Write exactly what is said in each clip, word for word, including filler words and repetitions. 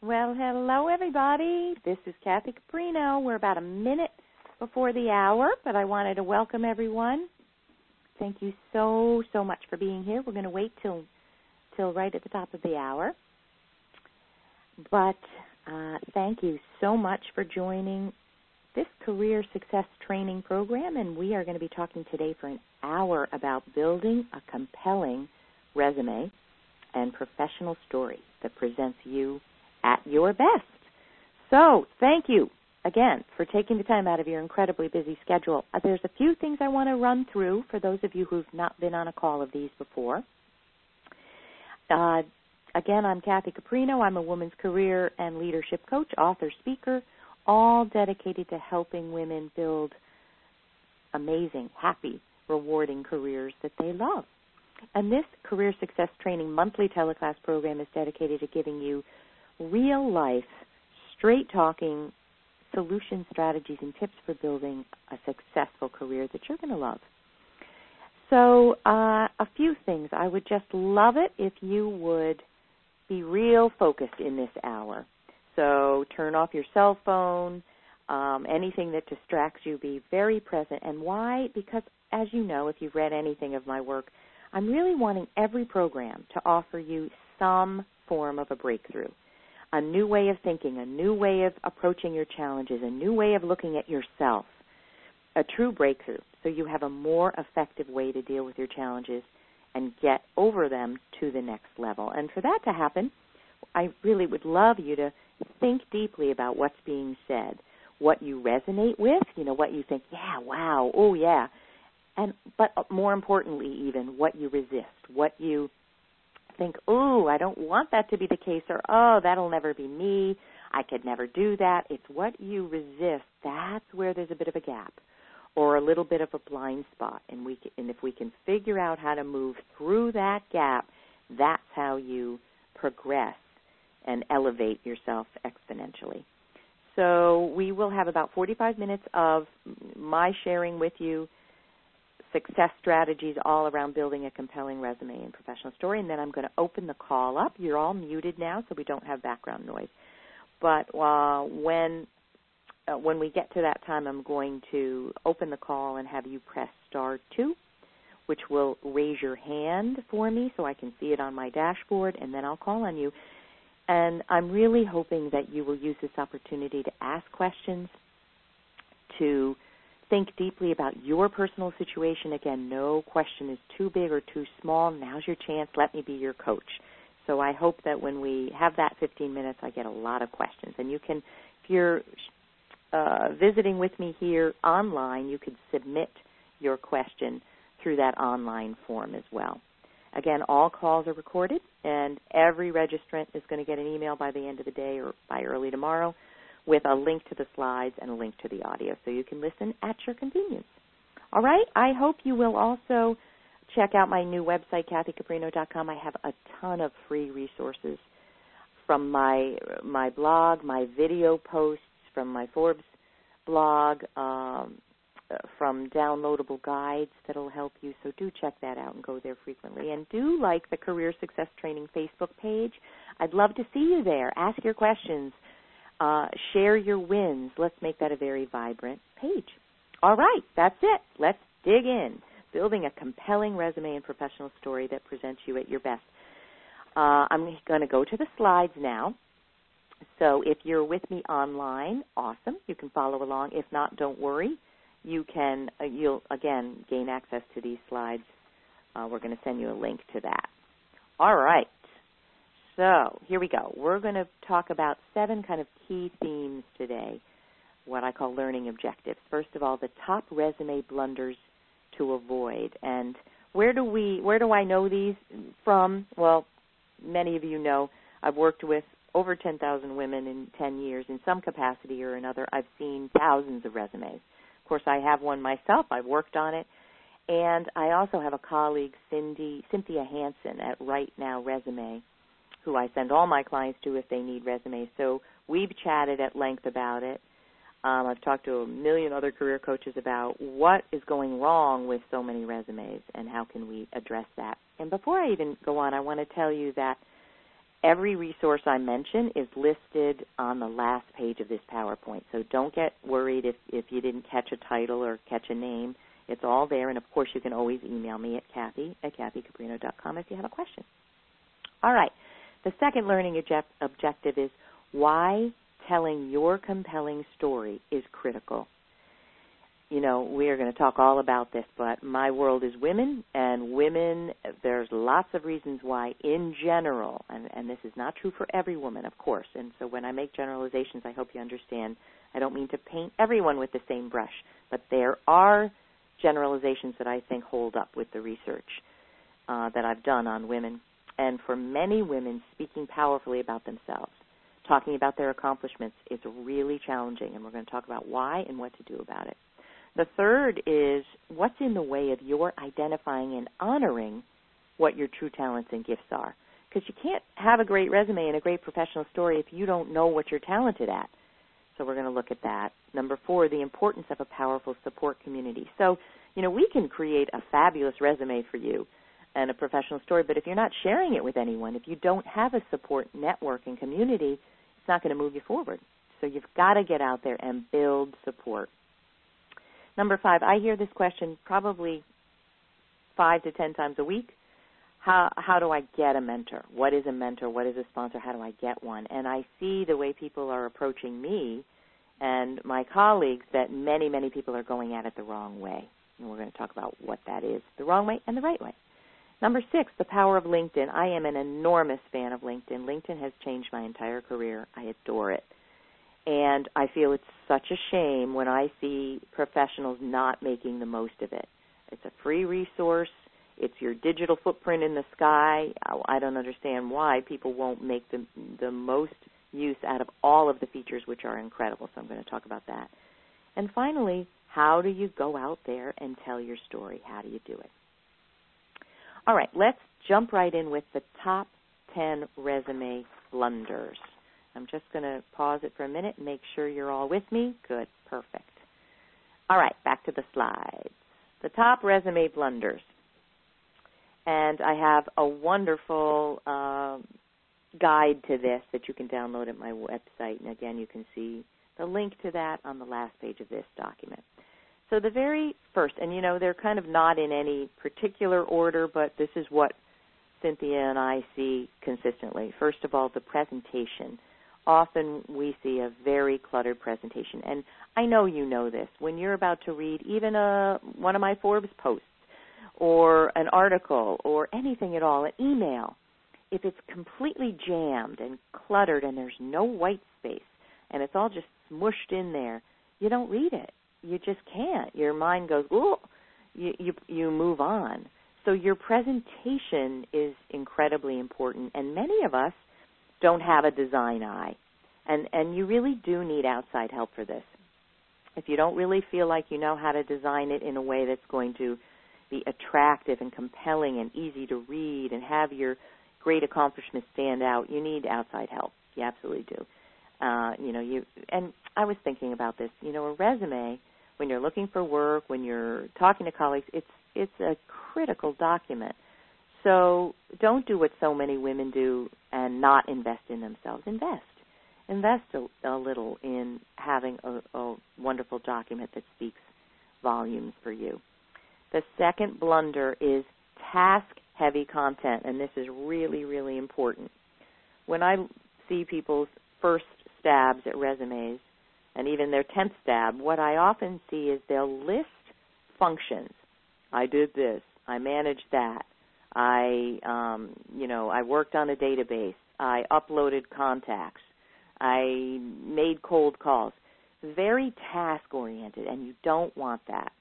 Well, hello, everybody. This is Kathy Caprino. We're about a minute before the hour, but I wanted to welcome everyone. Thank you so, so much for being here. We're going to wait till till right at the top of the hour. But uh, thank you so much for joining this career success training program, and we are going to be talking today for an hour about building a compelling resume and professional story that presents you at your best. So thank you again for taking the time out of your incredibly busy schedule. Uh, there's a few things I want to run through for those of you who've not been on a call of these before. Uh, again, I'm Kathy Caprino. I'm a women's career and leadership coach, author, speaker, all dedicated to helping women build amazing, happy, rewarding careers that they love. And this Career Success Training monthly teleclass program is dedicated to giving you real-life, straight-talking solution strategies and tips for building a successful career that you're going to love. So uh, a few things. I would just love it if you would be real focused in this hour. So turn off your cell phone, um, anything that distracts you, be very present. And why? Because, as you know, if you've read anything of my work, I'm really wanting every program to offer you some form of a breakthrough. A new way of thinking, a new way of approaching your challenges, a new way of looking at yourself, a true breakthrough, so you have a more effective way to deal with your challenges and get over them to the next level. And for that to happen, I really would love you to think deeply about what's being said, what you resonate with, you know, what you think, yeah, wow, oh, yeah, and but more importantly even, what you resist, what you think, oh, I don't want that to be the case, or, oh, that'll never be me, I could never do that. It's what you resist. That's where there's a bit of a gap or a little bit of a blind spot. And, we can, and if we can figure out how to move through that gap, that's how you progress and elevate yourself exponentially. So we will have about forty-five minutes of my sharing with you success strategies all around building a compelling resume and professional story, and then I'm going to open the call up. You're all muted now, so we don't have background noise. But uh, when uh, when we get to that time, I'm going to open the call and have you press star two, which will raise your hand for me so I can see it on my dashboard, and then I'll call on you. And I'm really hoping that you will use this opportunity to ask questions, to think deeply about your personal situation. Again, no question is too big or too small. Now's your chance. Let me be your coach. So I hope that when we have that fifteen minutes, I get a lot of questions. And you can, if you're uh, visiting with me here online, you could submit your question through that online form as well. Again, all calls are recorded, and every registrant is going to get an email by the end of the day or by early tomorrow with a link to the slides and a link to the audio, so you can listen at your convenience. All right? I hope you will also check out my new website, Kathy Caprino dot com. I have a ton of free resources from my my blog, my video posts, from my Forbes blog, um, from downloadable guides that will help you. So do check that out and go there frequently. And do like the Career Success Training Facebook page. I'd love to see you there. Ask your questions. Uh, share your wins. Let's make that a very vibrant page. All right, that's it. Let's dig in. Building a compelling resume and professional story that presents you at your best. Uh, I'm going to go to the slides now. So if you're with me online, awesome. You can follow along. If not, don't worry. You can, uh, you'll, again, gain access to these slides. Uh, we're going to send you a link to that. All right. So here we go. We're going to talk about seven kind of key themes today, what I call learning objectives. First of all, the top resume blunders to avoid. And where do we, where do I know these from? Well, many of you know I've worked with over ten thousand women in ten years in some capacity or another. I've seen thousands of resumes. Of course, I have one myself. I've worked on it. And I also have a colleague, Cindy, Cynthia Hansen at Right Now Resume, who I send all my clients to if they need resumes. So we've chatted at length about it. Um, I've talked to a million other career coaches about what is going wrong with so many resumes and how can we address that. And before I even go on, I want to tell you that every resource I mention is listed on the last page of this PowerPoint. So don't get worried if, if you didn't catch a title or catch a name. It's all there. And, of course, you can always email me at Kathy at Kathy Caprino dot com if you have a question. All right. The second learning object- objective is why telling your compelling story is critical. You know, we are going to talk all about this, but my world is women, and women, there's lots of reasons why in general, and, and this is not true for every woman, of course, and so when I make generalizations, I hope you understand, I don't mean to paint everyone with the same brush, but there are generalizations that I think hold up with the research uh, that I've done on women. And for many women, speaking powerfully about themselves, talking about their accomplishments is really challenging, and we're going to talk about why and what to do about it. The third is what's in the way of your identifying and honoring what your true talents and gifts are. Because you can't have a great resume and a great professional story if you don't know what you're talented at. So we're going to look at that. Number four, the importance of a powerful support community. So, you know, we can create a fabulous resume for you and a professional story, but if you're not sharing it with anyone, if you don't have a support network and community, it's not going to move you forward. So you've got to get out there and build support. Number five, I hear this question probably five to ten times a week. How how do I get a mentor? What is a mentor? What is a sponsor? How do I get one? And I see the way people are approaching me and my colleagues that many, many people are going at it the wrong way. And we're going to talk about what that is, the wrong way and the right way. Number six, the power of LinkedIn. I am an enormous fan of LinkedIn. LinkedIn has changed my entire career. I adore it. And I feel it's such a shame when I see professionals not making the most of it. It's a free resource. It's your digital footprint in the sky. I don't understand why people won't make the, the most use out of all of the features, which are incredible. So I'm going to talk about that. And finally, how do you go out there and tell your story? How do you do it? All right, let's jump right in with the top ten resume blunders. I'm just going to pause it for a minute and make sure you're all with me. Good, perfect. All right, back to the slides. The top resume blunders. And I have a wonderful uh, guide to this that you can download at my website. And, again, you can see the link to that on the last page of this document. So the very first, and, you know, they're kind of not in any particular order, but this is what Cynthia and I see consistently. First of all, the presentation. Often we see a very cluttered presentation. And I know you know this. When you're about to read even a, one of my Forbes posts or an article or anything at all, an email, if it's completely jammed and cluttered and there's no white space and it's all just smushed in there, you don't read it. You just can't. Your mind goes, ooh, you, you, you move on. So your presentation is incredibly important, and many of us don't have a design eye, and, and you really do need outside help for this. If you don't really feel like you know how to design it in a way that's going to be attractive and compelling and easy to read and have your great accomplishments stand out, you need outside help. You absolutely do. Uh, you know, you and I was thinking about this. You know, a resume, when you're looking for work, when you're talking to colleagues, it's it's a critical document. So don't do what so many women do and not invest in themselves. Invest. Invest a, a little in having a, a wonderful document that speaks volumes for you. The second blunder is task-heavy content, and this is really, really important. When I see people's first stabs at resumes and even their tenth stab, what I often see is they'll list functions. I did this. I managed that. I, um, you know, I worked on a database. I uploaded contacts. I made cold calls. Very task-oriented, and you don't want that.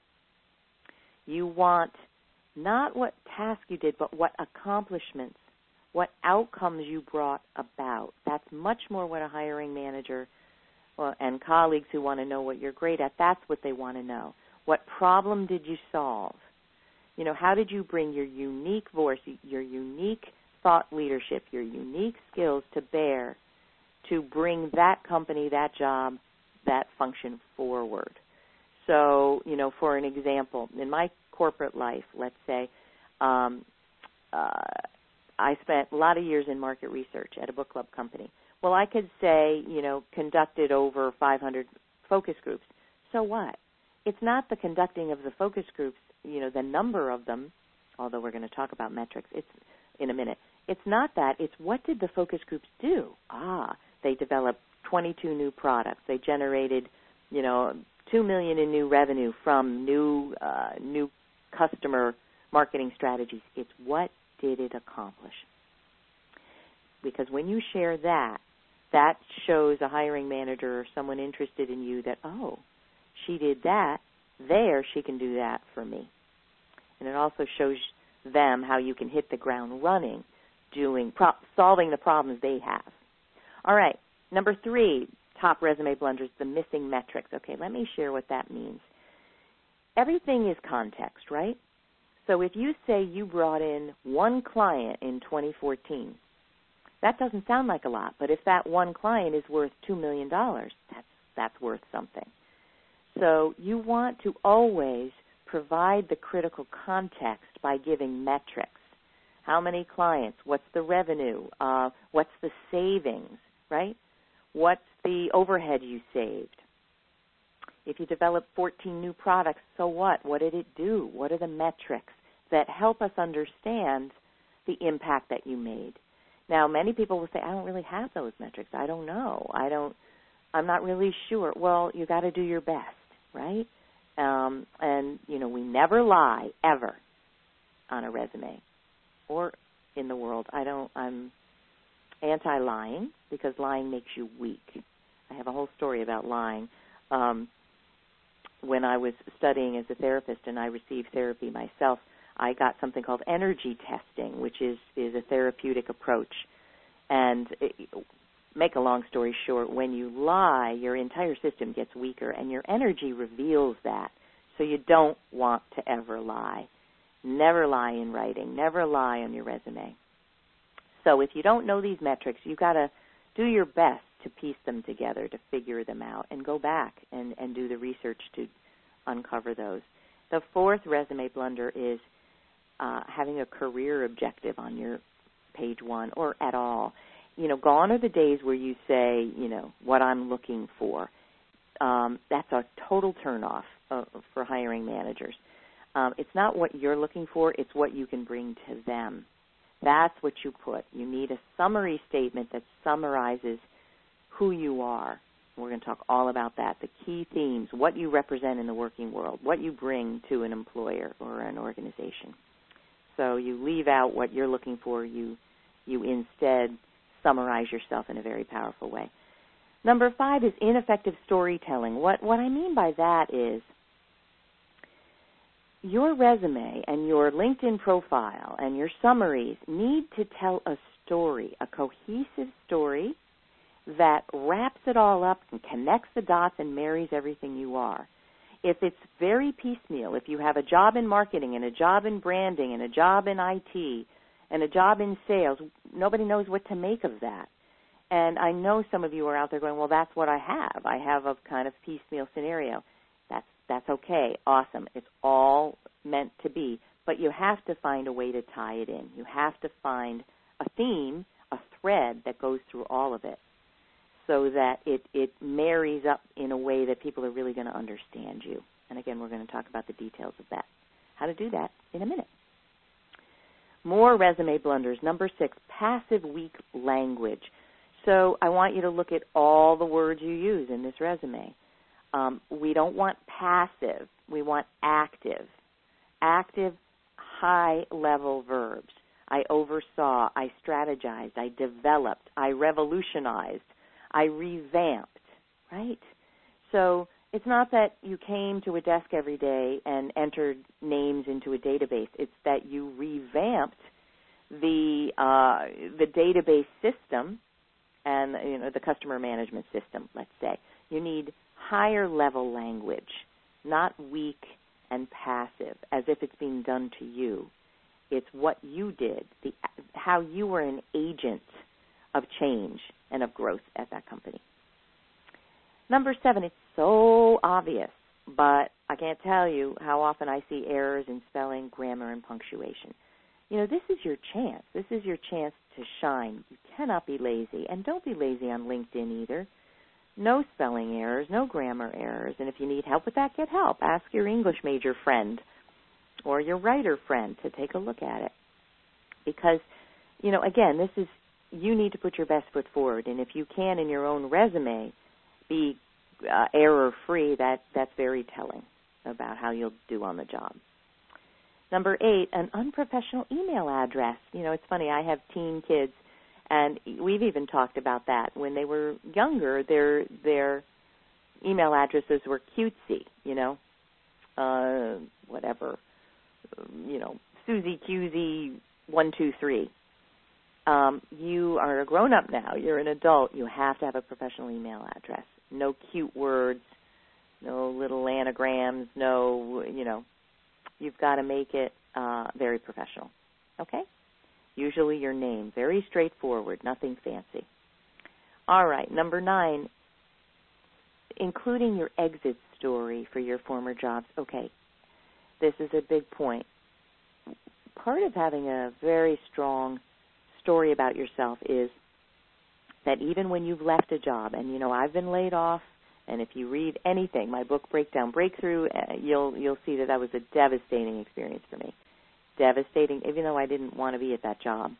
You want not what task you did, but what accomplishments, what outcomes you brought about. That's much more what a hiring manager or, and colleagues who want to know what you're great at, that's what they want to know. What problem did you solve? You know, how did you bring your unique voice, your unique thought leadership, your unique skills to bear to bring that company, that job, that function forward? So, you know, for an example, in my corporate life, let's say, um, uh, I spent a lot of years in market research at a book club company. Well, I could say, you know, conducted over five hundred focus groups. So what? It's not the conducting of the focus groups, you know, the number of them, although we're going to talk about metrics it's in a minute. It's not that. It's what did the focus groups do? Ah, they developed twenty-two new products. They generated, you know, two million dollars in new revenue from new uh, new customer marketing strategies. It's what did it accomplish? Because when you share that, that shows a hiring manager or someone interested in you that, oh, she did that, there she can do that for me. And it also shows them how you can hit the ground running, doing pro- solving the problems they have. All right, number three, top resume blunders, the missing metrics. Okay, let me share what that means. Everything is context, right? So if you say you brought in one client in twenty fourteen, that doesn't sound like a lot, but if that one client is worth two million dollars, that's, that's worth something. So you want to always provide the critical context by giving metrics. How many clients? What's the revenue? Uh, what's the savings, right? What's the overhead you saved? If you develop fourteen new products, so what? What did it do? What are the metrics that help us understand the impact that you made? Now, many people will say, I don't really have those metrics. I don't know. I don't, I'm not really sure. Well, you got to do your best, right? Um, and, you know, we never lie, ever, on a resume or in the world. I don't, I'm anti-lying because lying makes you weak. I have a whole story about lying. Um, when I was studying as a therapist and I received therapy myself, I got something called energy testing, which is, is a therapeutic approach. And it, make a long story short, when you lie, your entire system gets weaker, and your energy reveals that. So you don't want to ever lie. Never lie in writing. Never lie on your resume. So if you don't know these metrics, you've got to do your best to piece them together, to figure them out, and go back and, and do the research to uncover those. The fourth resume blunder is uh, having a career objective on your page one or at all. You know, gone are the days where you say, you know, what I'm looking for. Um, that's a total turnoff uh, for hiring managers. Um, it's not what you're looking for, it's what you can bring to them. That's what you put. You need a summary statement that summarizes who you are. We're going to talk all about that, the key themes, what you represent in the working world, what you bring to an employer or an organization. So you leave out what you're looking for. You, you instead summarize yourself in a very powerful way. Number five is ineffective storytelling. What, what I mean by that is your resume and your LinkedIn profile and your summaries need to tell a story, a cohesive story that wraps it all up and connects the dots and marries everything you are. If it's very piecemeal, if you have a job in marketing and a job in branding and a job in I T and a job in sales, nobody knows what to make of that. And I know some of you are out there going, well, that's what I have. I have a kind of piecemeal scenario. That's that's okay. Awesome. It's all meant to be. But you have to find a way to tie it in. You have to find a theme, a thread that goes through all of it so that it, it marries up in a way that people are really going to understand you. And again, we're going to talk about the details of that, how to do that in a minute. More resume blunders. Number six, passive weak language. So I want you to look at all the words you use in this resume. Um, we don't want passive. We want active. Active, high-level verbs. I oversaw. I strategized. I developed. I revolutionized. I revamped, right? So it's not that you came to a desk every day and entered names into a database. It's that you revamped the uh, the database system and, you know, the customer management system, let's say. You need higher level language, not weak and passive, as if it's being done to you. It's what you did, the, how you were an agent of change and of growth at that company. Number seven, it's so obvious, but I can't tell you how often I see errors in spelling, grammar, and punctuation. you know, this is your chance. This is your chance to shine. You cannot be lazy. And don't be lazy on LinkedIn either. No spelling errors, no grammar errors. And if you need help with that, get help. Ask your English major friend or your writer friend to take a look at it. Because, you know, again, this is, you need to put your best foot forward. And if you can, in your own resume, be uh, error-free, that, that's very telling about how you'll do on the job. Number eight, an unprofessional email address. You know, it's funny, I have teen kids, and we've even talked about that. When they were younger, their their email addresses were cutesy, you know, uh, whatever, you know, Susie Cusey one two three. Um, you are a grown-up now. You're an adult. You have to have a professional email address. No cute words, no little anagrams, no, you know, you've got to make it uh, very professional, okay? Usually your name, very straightforward, nothing fancy. All right, number nine, including your exit story for your former jobs. Okay, this is a big point. Part of having a very strong story about yourself is that even when you've left a job, and, you know, I've been laid off, and if you read anything, my book, Breakdown Breakthrough, uh, you'll you'll see that that was a devastating experience for me. Devastating, even though I didn't want to be at that job.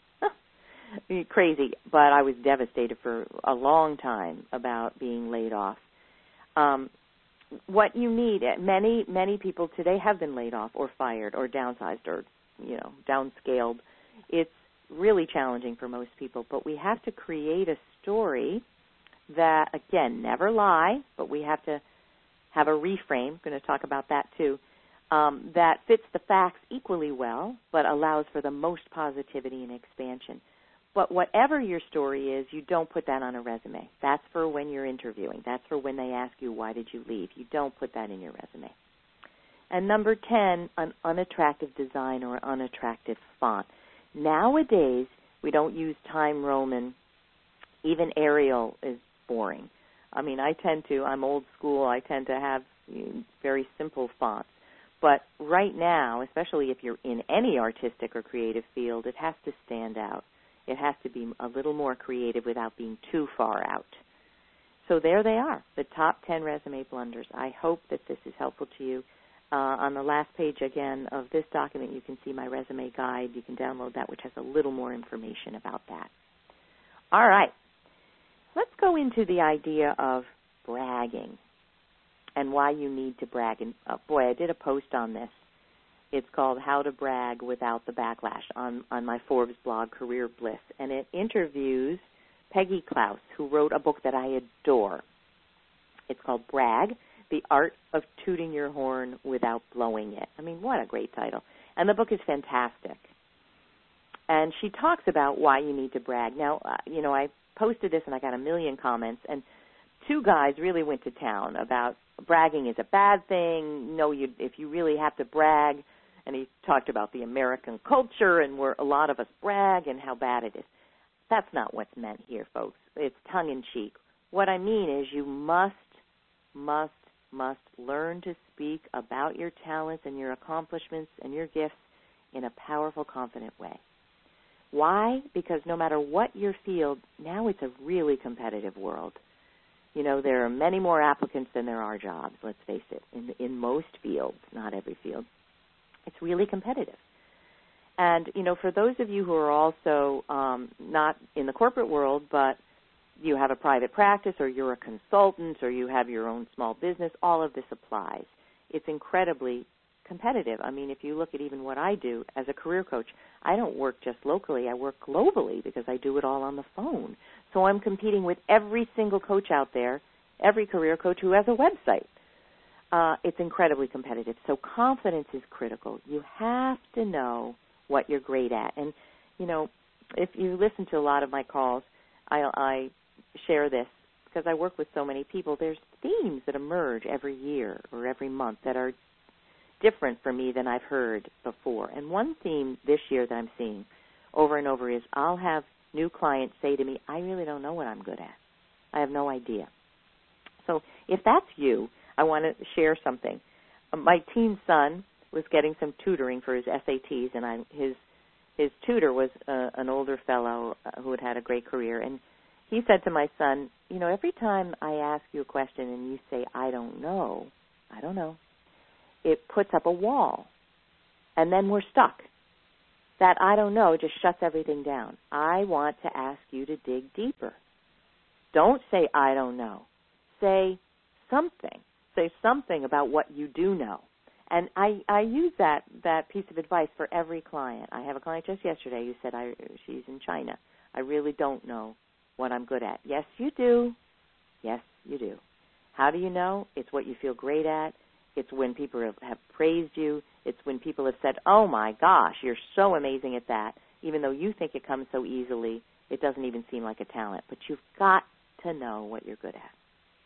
Crazy, but I was devastated for a long time about being laid off. Um, what you need, many, many people today have been laid off or fired or downsized or, you know, downscaled. It's really challenging for most people, but we have to create a story that, again, never lie, but we have to have a reframe. I'm going to talk about that too, um, that fits the facts equally well, but allows for the most positivity and expansion. But whatever your story is, you don't put that on a resume. That's for when you're interviewing. That's for when they ask you, why did you leave? You don't put that in your resume. And number ten, an unattractive design or unattractive font. Nowadays, we don't use Time Roman. Even Arial is boring. I mean, I tend to, I'm old school, I tend to have you know, very simple fonts. But right now, especially if you're in any artistic or creative field, it has to stand out. It has to be a little more creative without being too far out. So there they are, the top ten resume blunders. I hope that this is helpful to you. Uh, on the last page, again, of this document, you can see my resume guide. You can download that, which has a little more information about that. All right. Let's go into the idea of bragging and why you need to brag. And, uh, boy, I did a post on this. It's called How to Brag Without the Backlash on, on my Forbes blog, Career Bliss. And it interviews Peggy Klaus, who wrote a book that I adore. It's called Brag, The Art of Tooting Your Horn Without Blowing It. I mean, what a great title. And the book is fantastic. And she talks about why you need to brag. Now, uh, you know, I posted this and I got a million comments, and two guys really went to town about bragging is a bad thing. No, you, if you really have to brag. And he talked about the American culture and where a lot of us brag and how bad it is. That's not what's meant here, folks. It's tongue-in-cheek. What I mean is you must, must, must learn to speak about your talents and your accomplishments and your gifts in a powerful, confident way. Why? Because no matter what your field, now it's a really competitive world. You know, there are many more applicants than there are jobs, let's face it, in, in most fields, not every field. It's really competitive. And, you know, for those of you who are also um, not in the corporate world, but you have a private practice or you're a consultant or you have your own small business, all of this applies. It's incredibly competitive. I mean, if you look at even what I do as a career coach, I don't work just locally. I work globally because I do it all on the phone. So I'm competing with every single coach out there, every career coach who has a website. Uh, it's incredibly competitive. So confidence is critical. You have to know what you're great at. And, you know, if you listen to a lot of my calls, I, I share this because I work with so many people. There's themes that emerge every year or every month that are different for me than I've heard before. And one theme this year that I'm seeing over and over is I'll have new clients say to me, I really don't know what I'm good at. I have no idea. So if that's you, I want to share something. My teen son was getting some tutoring for his S A Ts, and I, his his tutor was uh, an older fellow uh, who had had a great career, and he said to my son, you know, every time I ask you a question and you say, I don't know, I don't know, it puts up a wall, and then we're stuck. That I don't know just shuts everything down. I want to ask you to dig deeper. Don't say, I don't know. Say something. Say something about what you do know. And I, I use that, that piece of advice for every client. I have a client just yesterday who said I, she's in China. I really don't know what I'm good at. Yes, you do. Yes, you do. How do you know? It's what you feel great at. It's when people have, have praised you. It's when people have said, oh, my gosh, you're so amazing at that. Even though you think it comes so easily, it doesn't even seem like a talent. But you've got to know what you're good at.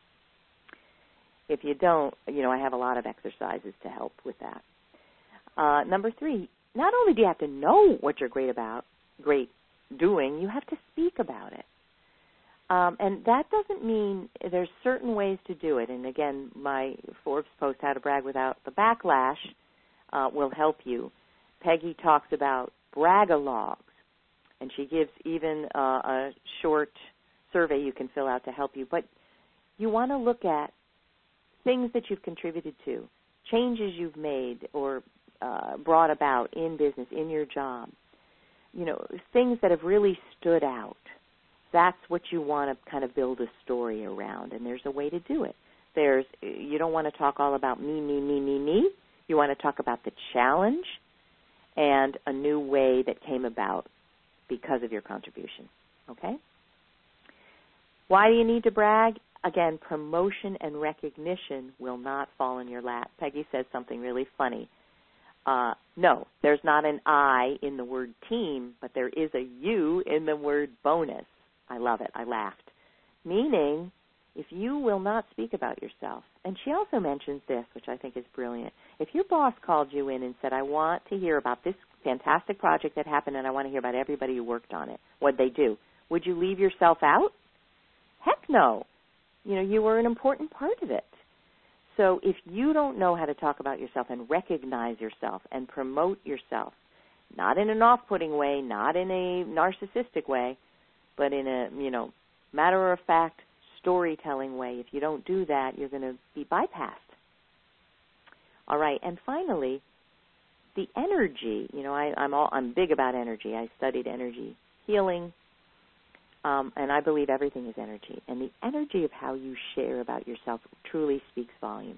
If you don't, you know, I have a lot of exercises to help with that. Uh, number three, not only do you have to know what you're great about, great doing, you have to speak about it. Um, and that doesn't mean there's certain ways to do it. And again, my Forbes post, How to Brag Without the Backlash, uh, will help you. Peggy talks about brag-a-logs, and she gives even uh, a short survey you can fill out to help you. But you want to look at things that you've contributed to, changes you've made or uh, brought about in business, in your job, you know, things that have really stood out. That's what you want to kind of build a story around, and there's a way to do it. There's, you don't want to talk all about me, me, me, me, me. You want to talk about the challenge and a new way that came about because of your contribution, okay? Why do you need to brag? Again, promotion and recognition will not fall in your lap. Peggy says something really funny. Uh, no, there's not an I in the word team, but there is a U in the word bonus. I love it. I laughed. Meaning, if you will not speak about yourself, and she also mentions this, which I think is brilliant. If your boss called you in and said, I want to hear about this fantastic project that happened and I want to hear about everybody who worked on it, what'd they do? Would you leave yourself out? Heck no. You know, you were an important part of it. So if you don't know how to talk about yourself and recognize yourself and promote yourself, not in an off-putting way, not in a narcissistic way, but in a, you know, matter-of-fact storytelling way, if you don't do that, you're going to be bypassed. All right, and finally, the energy. You know, I, I'm all I'm big about energy. I studied energy healing. Um, and I believe everything is energy. And the energy of how you share about yourself truly speaks volumes.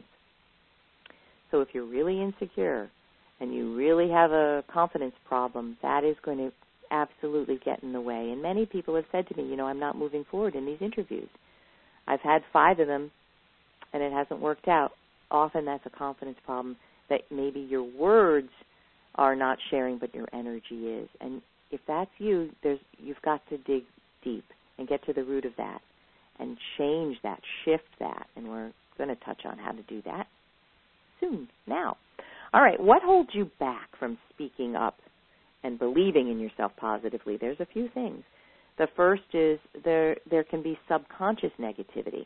So if you're really insecure and you really have a confidence problem, that is going to absolutely get in the way. And many people have said to me, you know, I'm not moving forward in these interviews. I've had five of them, and it hasn't worked out. Often that's a confidence problem, that maybe your words are not sharing, but your energy is. And if that's you, there's you've got to dig deep and get to the root of that and change that, shift that, and we're going to touch on how to do that soon, now. All right, what holds you back from speaking up and believing in yourself positively? There's a few things. The first is there there can be subconscious negativity.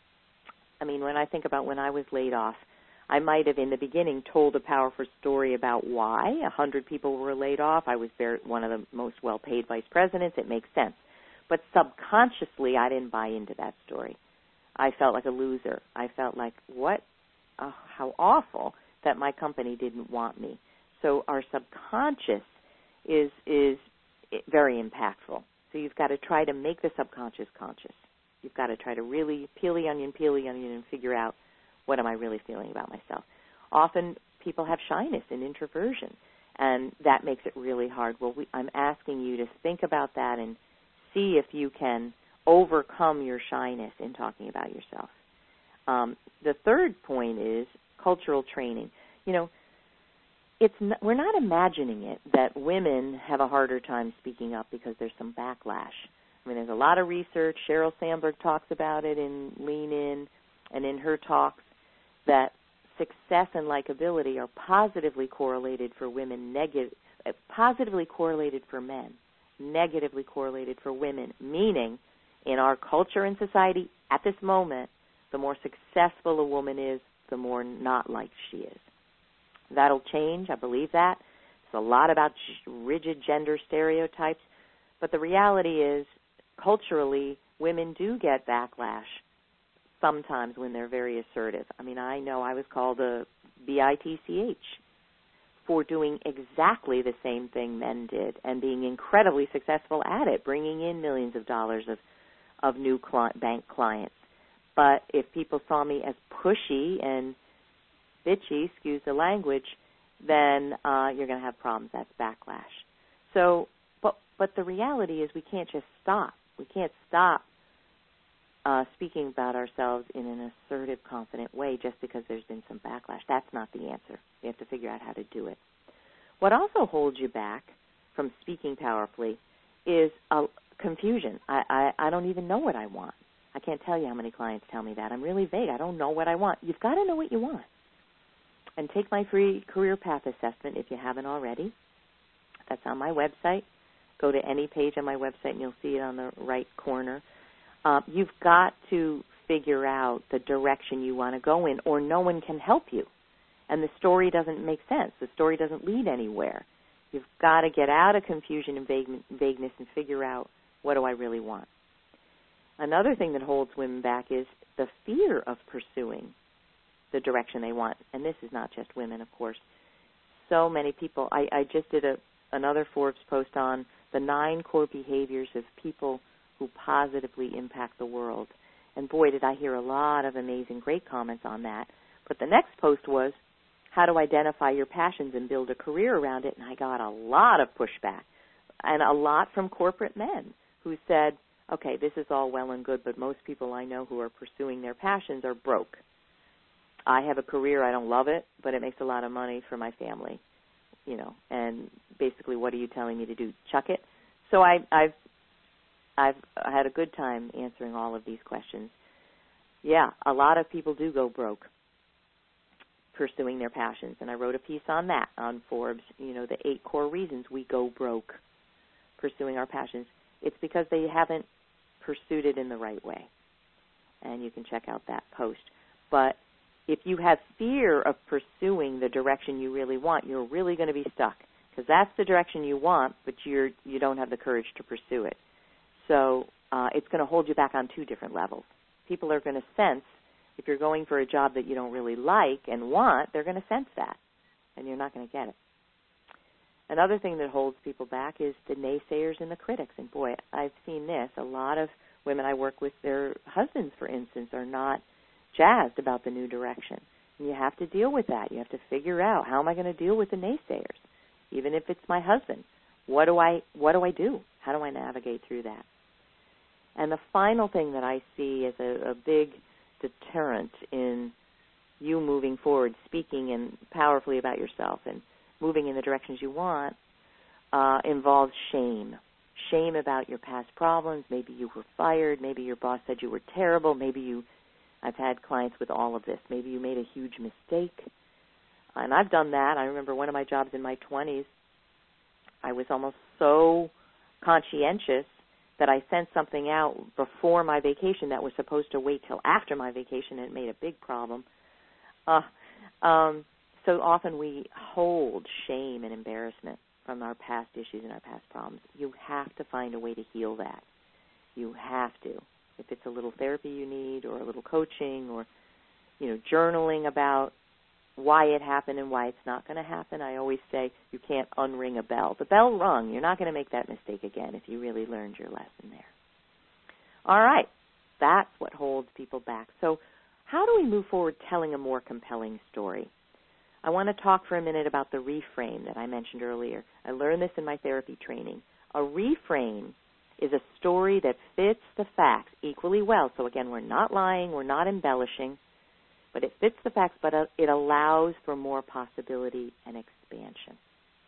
I mean, when I think about when I was laid off, I might have in the beginning told a powerful story about why a hundred people were laid off. I was very, one of the most well-paid vice presidents. It makes sense. But subconsciously, I didn't buy into that story. I felt like a loser. I felt like, what, uh, how awful that my company didn't want me. So our subconscious is is very impactful. So you've got to try to make the subconscious conscious. You've got to try to really peel the onion, peel the onion, and figure out, what am I really feeling about myself? Often people have shyness and introversion, and that makes it really hard. Well, we, I'm asking you to think about that and see if you can overcome your shyness in talking about yourself. Um, the third point is cultural training. You know, it's not, we're not imagining it that women have a harder time speaking up because there's some backlash. I mean, there's a lot of research. Sheryl Sandberg talks about it in Lean In and in her talks, that success and likability are positively correlated for women, neg- positively correlated for men, negatively correlated for women, meaning in our culture and society at this moment, the more successful a woman is, the more not liked she is. That'll change, I believe that. a lot about rigid gender stereotypes, but the reality is, culturally, women do get backlash sometimes when they're very assertive. I mean, I know I was called a B I T C H for doing exactly the same thing men did and being incredibly successful at it, bringing in millions of dollars of, of new client, bank clients. But if people saw me as pushy and bitchy, excuse the language, then uh, you're going to have problems. That's backlash. So, but but the reality is we can't just stop. We can't stop uh, speaking about ourselves in an assertive, confident way just because there's been some backlash. That's not the answer. You have to figure out how to do it. What also holds you back from speaking powerfully is uh, confusion. I, I, I don't even know what I want. I can't tell you how many clients tell me that. I'm really vague. I don't know what I want. You've got to know what you want. And take my free career path assessment if you haven't already. That's on my website. Go to any page on my website and you'll see it on the right corner. Uh, you've got to figure out the direction you want to go in, or no one can help you. And the story doesn't make sense. The story doesn't lead anywhere. You've got to get out of confusion and vague, vagueness and figure out, what do I really want? Another thing that holds women back is the fear of pursuing the direction they want. And this is not just women, of course. So many people, I, I just did a, another Forbes post on the nine core behaviors of people who positively impact the world. And boy, did I hear a lot of amazing, great comments on that. But the next post was how to identify your passions and build a career around it. And I got a lot of pushback, and a lot from corporate men who said, okay, this is all well and good, but most people I know who are pursuing their passions are broke. I have a career, I don't love it, but it makes a lot of money for my family, you know, and basically what are you telling me to do, chuck it? So I, I've, I've had a good time answering all of these questions. Yeah, a lot of people do go broke pursuing their passions, and I wrote a piece on that on Forbes, you know, the eight core reasons we go broke pursuing our passions. It's because they haven't pursued it in the right way, and you can check out that post. But if you have fear of pursuing the direction you really want, you're really going to be stuck, because that's the direction you want, but you're, you don't have the courage to pursue it. So uh, it's going to hold you back on two different levels. People are going to sense, if you're going for a job that you don't really like and want, they're going to sense that, and you're not going to get it. Another thing that holds people back is the naysayers and the critics. And, boy, I've seen this. A lot of women I work with, their husbands, for instance, are not jazzed about the new direction. And you have to deal with that. You have to figure out, how am I going to deal with the naysayers? Even if it's my husband, what do I what do I do? How do I navigate through that? And the final thing that I see as a, a big deterrent in you moving forward, speaking and powerfully about yourself and moving in the directions you want, uh, involves shame. Shame about your past problems. Maybe you were fired. Maybe your boss said you were terrible. Maybe you, I've had clients with all of this. Maybe you made a huge mistake. And I've done that. I remember one of my jobs in my twenties, I was almost so conscientious that I sent something out before my vacation that was supposed to wait till after my vacation, and it made a big problem. Uh, um, so often we hold shame and embarrassment from our past issues and our past problems. You have to find a way to heal that. You have to. If it's a little therapy you need, or a little coaching, or, you know, journaling about why it happened and why it's not going to happen. I always say you can't unring a bell. The bell rung. You're not going to make that mistake again if you really learned your lesson there. All right. That's what holds people back. So how do we move forward telling a more compelling story? I want to talk for a minute about the reframe that I mentioned earlier. I learned this in my therapy training. A reframe is a story that fits the facts equally well. So, again, we're not lying, we're not embellishing, but it fits the facts, but it allows for more possibility and expansion.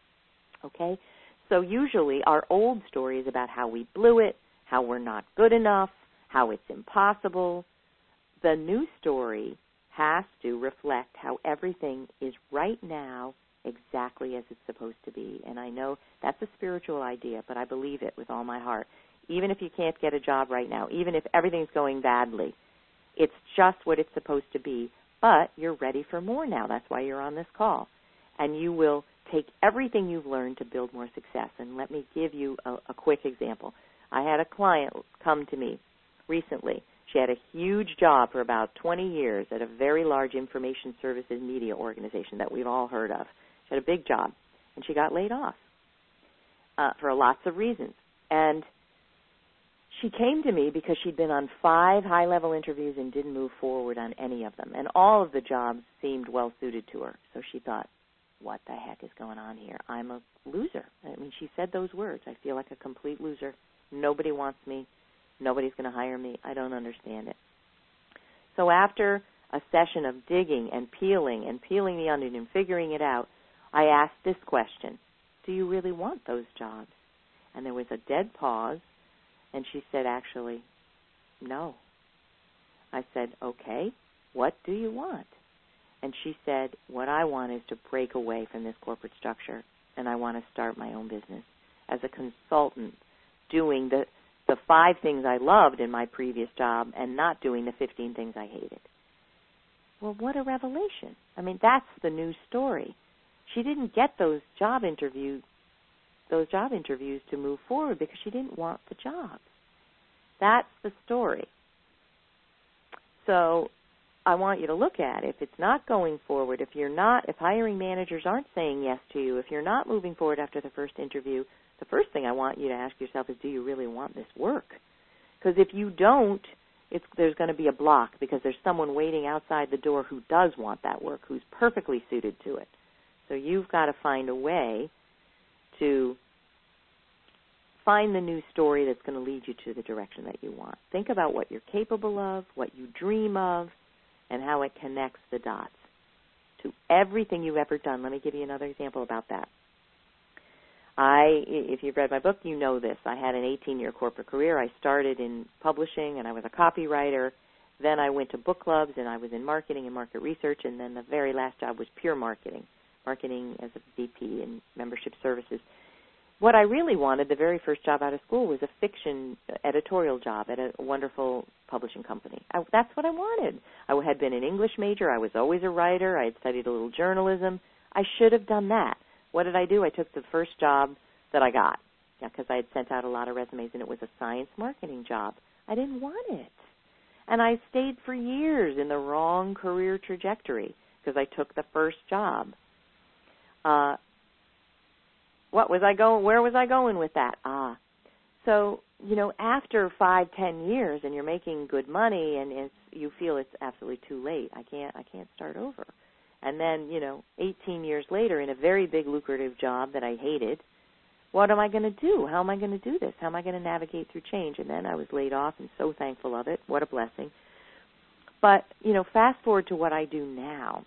Okay? So usually our old story is about how we blew it, how we're not good enough, how it's impossible. The new story has to reflect how everything is right now exactly as it's supposed to be. And I know that's a spiritual idea, but I believe it with all my heart. Even if you can't get a job right now, even if everything's going badly, it's just what it's supposed to be. But you're ready for more now. That's why you're on this call. And you will take everything you've learned to build more success. And let me give you a, a quick example. I had a client come to me recently. She had a huge job for about twenty years at a very large information services media organization that we've all heard of. She had a big job, and she got laid off uh, for lots of reasons. And she came to me because she'd been on five high-level interviews and didn't move forward on any of them. And all of the jobs seemed well-suited to her. So she thought, what the heck is going on here? I'm a loser. I mean, she said those words. I feel like a complete loser. Nobody wants me. Nobody's going to hire me. I don't understand it. So after a session of digging and peeling and peeling the onion and figuring it out, I asked this question: do you really want those jobs? And there was a dead pause, and she said, actually, no. I said, okay, what do you want? And she said, what I want is to break away from this corporate structure, and I want to start my own business as a consultant, doing the, the five things I loved in my previous job and not doing the fifteen things I hated. Well, what a revelation. I mean, that's the new story. She didn't get those job interviews, those job interviews to move forward because she didn't want the job. That's the story. So I want you to look at it. If it's not going forward, if you're not, if hiring managers aren't saying yes to you, if you're not moving forward after the first interview, the first thing I want you to ask yourself is, do you really want this work? Because if you don't, it's, there's going to be a block because there's someone waiting outside the door who does want that work, who's perfectly suited to it. So you've got to find a way to find the new story that's going to lead you to the direction that you want. Think about what you're capable of, what you dream of, and how it connects the dots to everything you've ever done. Let me give you another example about that. I, if you've read my book, you know this. I had an eighteen-year corporate career. I started in publishing, and I was a copywriter. Then I went to book clubs, and I was in marketing and market research, and then the very last job was pure marketing, marketing as a V P in membership services. What I really wanted, the very first job out of school, was a fiction editorial job at a wonderful publishing company. I, that's what I wanted. I had been an English major. I was always a writer. I had studied a little journalism. I should have done that. What did I do? I took the first job that I got, yeah, because I had sent out a lot of resumes, and it was a science marketing job. I didn't want it. And I stayed for years in the wrong career trajectory because I took the first job. Uh, what was I going? Where was I going with that? Ah, so you know, after five, ten years, and you're making good money, and it's, you feel it's absolutely too late. I can't. I can't start over. And then, you know, eighteen years later, in a very big, lucrative job that I hated, what am I going to do? How am I going to do this? How am I going to navigate through change? And then I was laid off and so thankful of it. What a blessing. But, you know, fast forward to what I do now.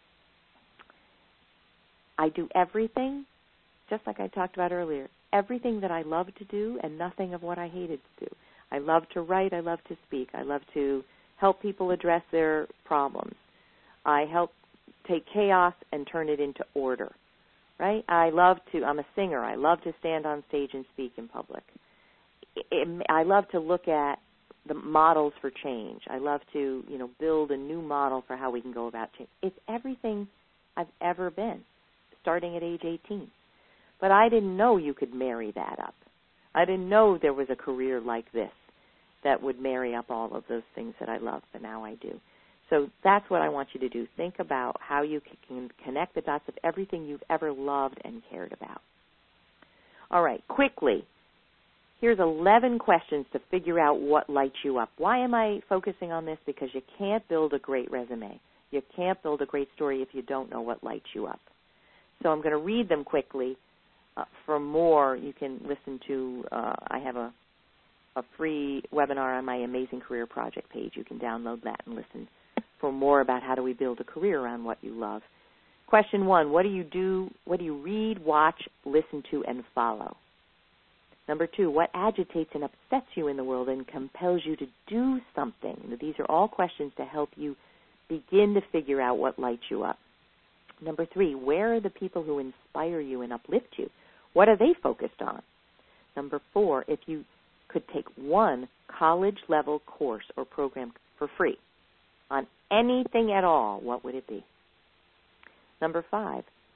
I do everything, just like I talked about earlier, everything that I love to do and nothing of what I hated to do. I love to write. I love to speak. I love to help people address their problems. I help take chaos and turn it into order, right? I love to, I'm a singer. I love to stand on stage and speak in public. I love to look at the models for change. I love to, you know, build a new model for how we can go about change. It's everything I've ever been, starting at age eighteen. But I didn't know you could marry that up. I didn't know there was a career like this that would marry up all of those things that I love, but now I do. So that's what I want you to do. Think about how you can connect the dots of everything you've ever loved and cared about. All right, quickly, here's eleven questions to figure out what lights you up. Why am I focusing on this? Because you can't build a great resume. You can't build a great story if you don't know what lights you up. So I'm going to read them quickly. Uh, for more, you can listen to, uh, I have a, a free webinar on my Amazing Career Project page. You can download that and listen for more about how do we build a career around what you love. Question one, what do you do, what do you read, watch, listen to, and follow? Number two, what agitates and upsets you in the world and compels you to do something? These are all questions to help you begin to figure out what lights you up. Number three, where are the people who inspire you and uplift you? What are they focused on? Number four, if you could take one college-level course or program for free on anything at all, what would it be? Number five,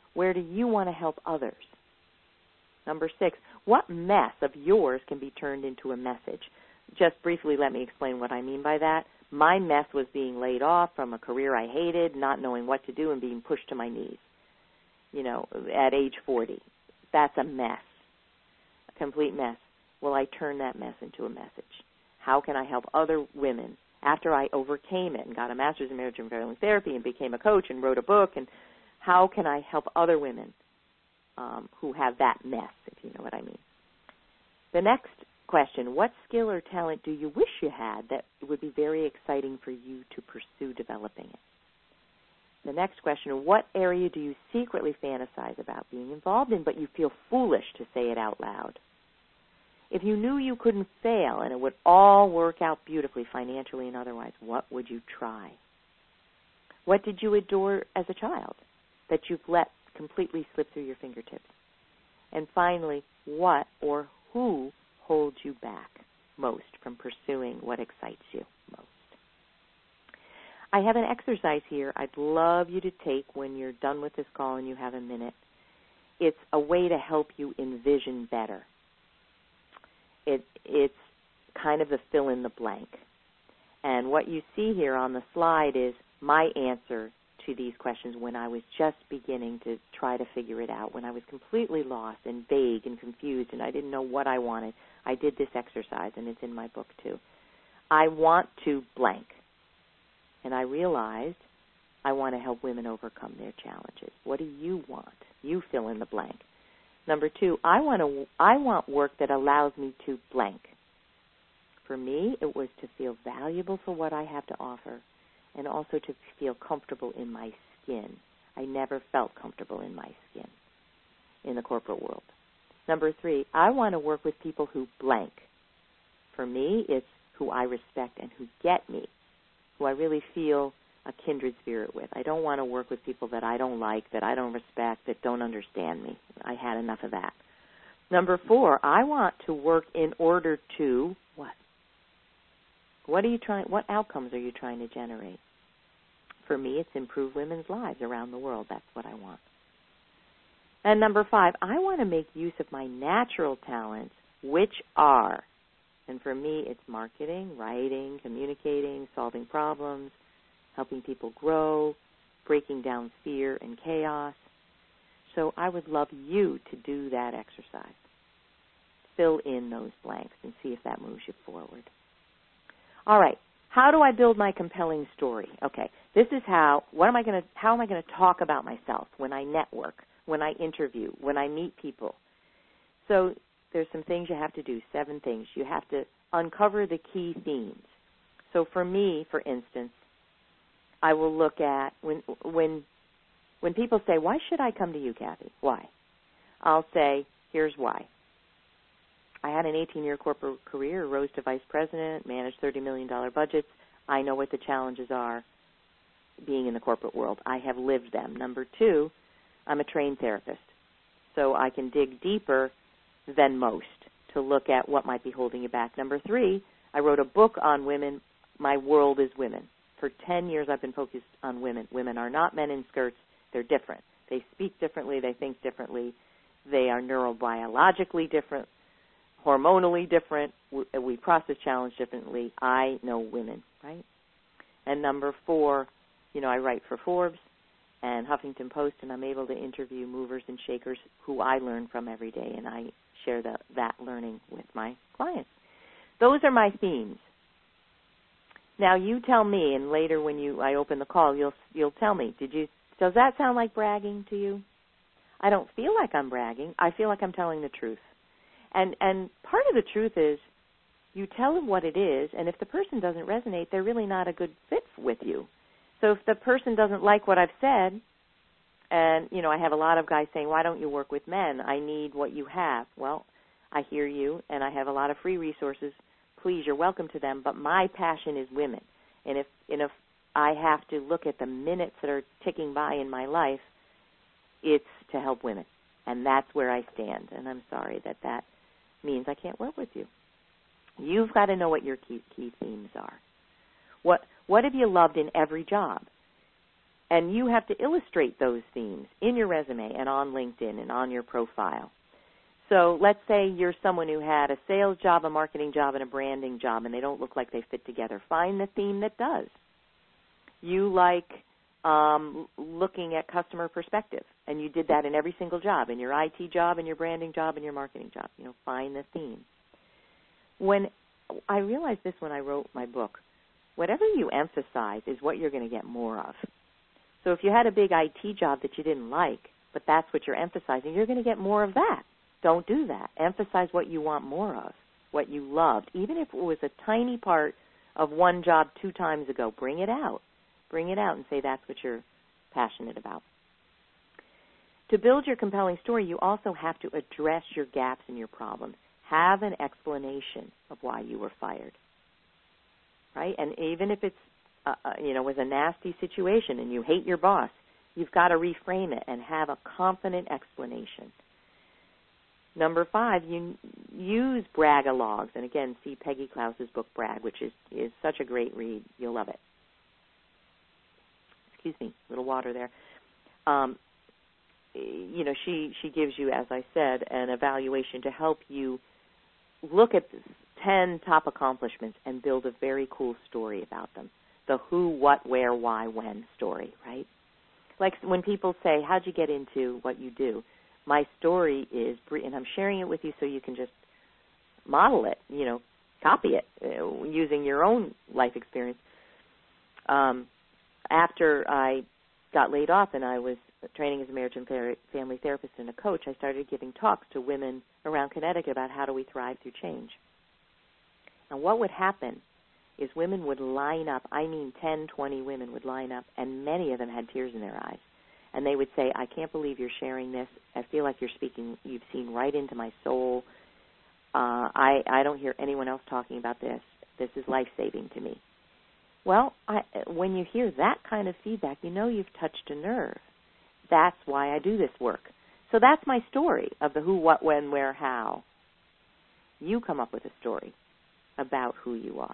where do you want to help others? Number six, what mess of yours can be turned into a message? Just briefly, let me explain what I mean by that. My mess was being laid off from a career I hated, not knowing what to do, and being pushed to my knees, you know, at age forty. That's a mess, a complete mess. Well, I turn that mess into a message. How can I help other women after I overcame it and got a master's in marriage and family therapy and became a coach and wrote a book? And how can I help other women um, who have that mess, if you know what I mean? The next question, what skill or talent do you wish you had that would be very exciting for you to pursue developing it? The next question, what area do you secretly fantasize about being involved in, but you feel foolish to say it out loud? If you knew you couldn't fail and it would all work out beautifully financially and otherwise, what would you try? What did you adore as a child that you've let completely slip through your fingertips? And finally, what or who holds you back most from pursuing what excites you most? I have an exercise here I'd love you to take when you're done with this call and you have a minute. It's a way to help you envision better. It, it's kind of the fill in the blank. And what you see here on the slide is my answer to these questions when I was just beginning to try to figure it out, when I was completely lost and vague and confused and I didn't know what I wanted. I did this exercise, and it's in my book too. I want to blank. And I realized I want to help women overcome their challenges. What do you want? You fill in the blank. Number two, I want to, I want work that allows me to blank. For me, it was to feel valuable for what I have to offer and also to feel comfortable in my skin. I never felt comfortable in my skin in the corporate world. Number three, I want to work with people who blank. For me, it's who I respect and who get me, who I really feel a kindred spirit with. I don't want to work with people that I don't like, that I don't respect, that don't understand me. I had enough of that. Number four, I want to work in order to what? What are you trying? What outcomes are you trying to generate? For me, it's improve women's lives around the world. That's what I want. And number five, I want to make use of my natural talents, which are, and for me, it's marketing, writing, communicating, solving problems, helping people grow, breaking down fear and chaos. So I would love you to do that exercise. Fill in those blanks and see if that moves you forward. All right. How do I build my compelling story? Okay. This is how, what am I going to, how am I going to talk about myself when I network, when I interview, when I meet people? So there's some things you have to do, seven things. You have to uncover the key themes. So for me, for instance, I will look at, when when when people say, why should I come to you, Kathy? Why? I'll say, here's why. I had an eighteen-year corporate career, rose to vice president, managed thirty million dollars budgets. I know what the challenges are being in the corporate world. I have lived them. Number two, I'm a trained therapist, so I can dig deeper than most to look at what might be holding you back. Number three, I wrote a book on women. My world is women. For ten years, I've been focused on women. Women are not men in skirts. They're different. They speak differently. They think differently. They are neurobiologically different, hormonally different. We process challenge differently. I know women, right? And number four, you know, I write for Forbes and Huffington Post, and I'm able to interview movers and shakers who I learn from every day, and I share the, that learning with my clients. Those are my themes. Now you tell me, and later when you I open the call, you'll you'll tell me. Did you? Does that sound like bragging to you? I don't feel like I'm bragging. I feel like I'm telling the truth. And and part of the truth is, you tell them what it is, and if the person doesn't resonate, they're really not a good fit with you. So if the person doesn't like what I've said, and you know I have a lot of guys saying, why don't you work with men? I need what you have. Well, I hear you, and I have a lot of free resources. Please, you're welcome to them, but my passion is women. And if, and if I have to look at the minutes that are ticking by in my life, it's to help women. And that's where I stand. And I'm sorry that that means I can't work with you. You've got to know what your key, key themes are. What, what have you loved in every job? And you have to illustrate those themes in your resume and on LinkedIn and on your profile. So let's say you're someone who had a sales job, a marketing job, and a branding job, and they don't look like they fit together. Find the theme that does. You like um, looking at customer perspective, and you did that in every single job, in your I T job, in your branding job, and your marketing job. You know, find the theme. When I realized this when I wrote my book, whatever you emphasize is what you're going to get more of. So if you had a big I T job that you didn't like, but that's what you're emphasizing, you're going to get more of that. Don't do that. Emphasize what you want more of, what you loved. Even if it was a tiny part of one job two times ago, bring it out. Bring it out and say that's what you're passionate about. To build your compelling story, you also have to address your gaps and your problems. Have an explanation of why you were fired, right? And even if it's, uh, you know, was a nasty situation and you hate your boss, you've got to reframe it and have a confident explanation. Number five, you use brag-a-logs. And again, see Peggy Klaus's book, Brag, which is, is such a great read. You'll love it. Excuse me, a little water there. Um, you know, she, she gives you, as I said, an evaluation to help you look at ten top accomplishments and build a very cool story about them. The who, what, where, why, when story, right? Like when people say, how'd you get into what you do? My story is, and I'm sharing it with you so you can just model it, you know, copy it uh, using your own life experience. Um, after I got laid off and I was training as a marriage and family therapist and a coach, I started giving talks to women around Connecticut about how do we thrive through change. And what would happen is women would line up, I mean ten, twenty women would line up, and many of them had tears in their eyes. And they would say, I can't believe you're sharing this. I feel like you're speaking, you've seen right into my soul. Uh, I, I don't hear anyone else talking about this. This is life-saving to me. Well, I, when you hear that kind of feedback, you know you've touched a nerve. That's why I do this work. So that's my story of the who, what, when, where, how. You come up with a story about who you are.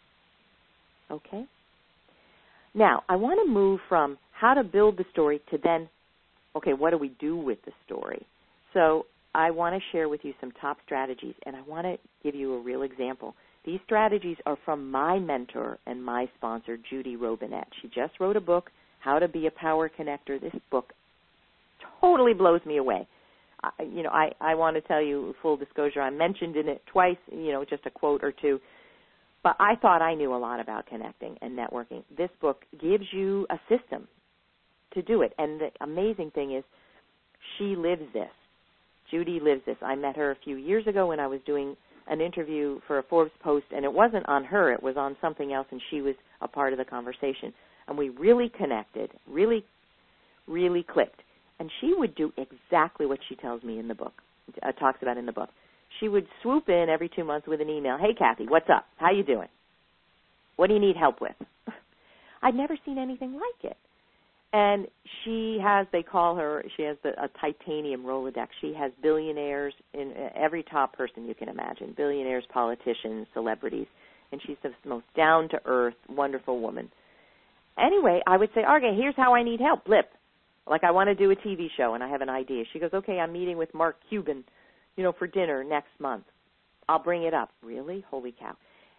Okay? Now, I want to move from how to build the story to then, okay, what do we do with the story? So I want to share with you some top strategies, and I want to give you a real example. These strategies are from my mentor and my sponsor, Judy Robinette. She just wrote a book, How to Be a Power Connector. This book totally blows me away. I, you know, I, I want to tell you, full disclosure, I mentioned in it twice, you know, just a quote or two. But I thought I knew a lot about connecting and networking. This book gives you a system to do it. And the amazing thing is she lives this. Judy lives this. I met her a few years ago when I was doing an interview for a Forbes Post, and it wasn't on her. It was on something else, and she was a part of the conversation. And we really connected, really, really clicked. And she would do exactly what she tells me in the book, uh, talks about in the book. She would swoop in every two months with an email. Hey, Kathy, what's up? How you doing? What do you need help with? I'd never seen anything like it. And she has, they call her, she has the, a titanium Rolodex. She has billionaires, in every top person you can imagine, billionaires, politicians, celebrities. And she's the most down-to-earth, wonderful woman. Anyway, I would say, okay, here's how I need help. Blip. Like I want to do a T V show and I have an idea. She goes, okay, I'm meeting with Mark Cuban, you know, for dinner next month. I'll bring it up. Really? Holy cow.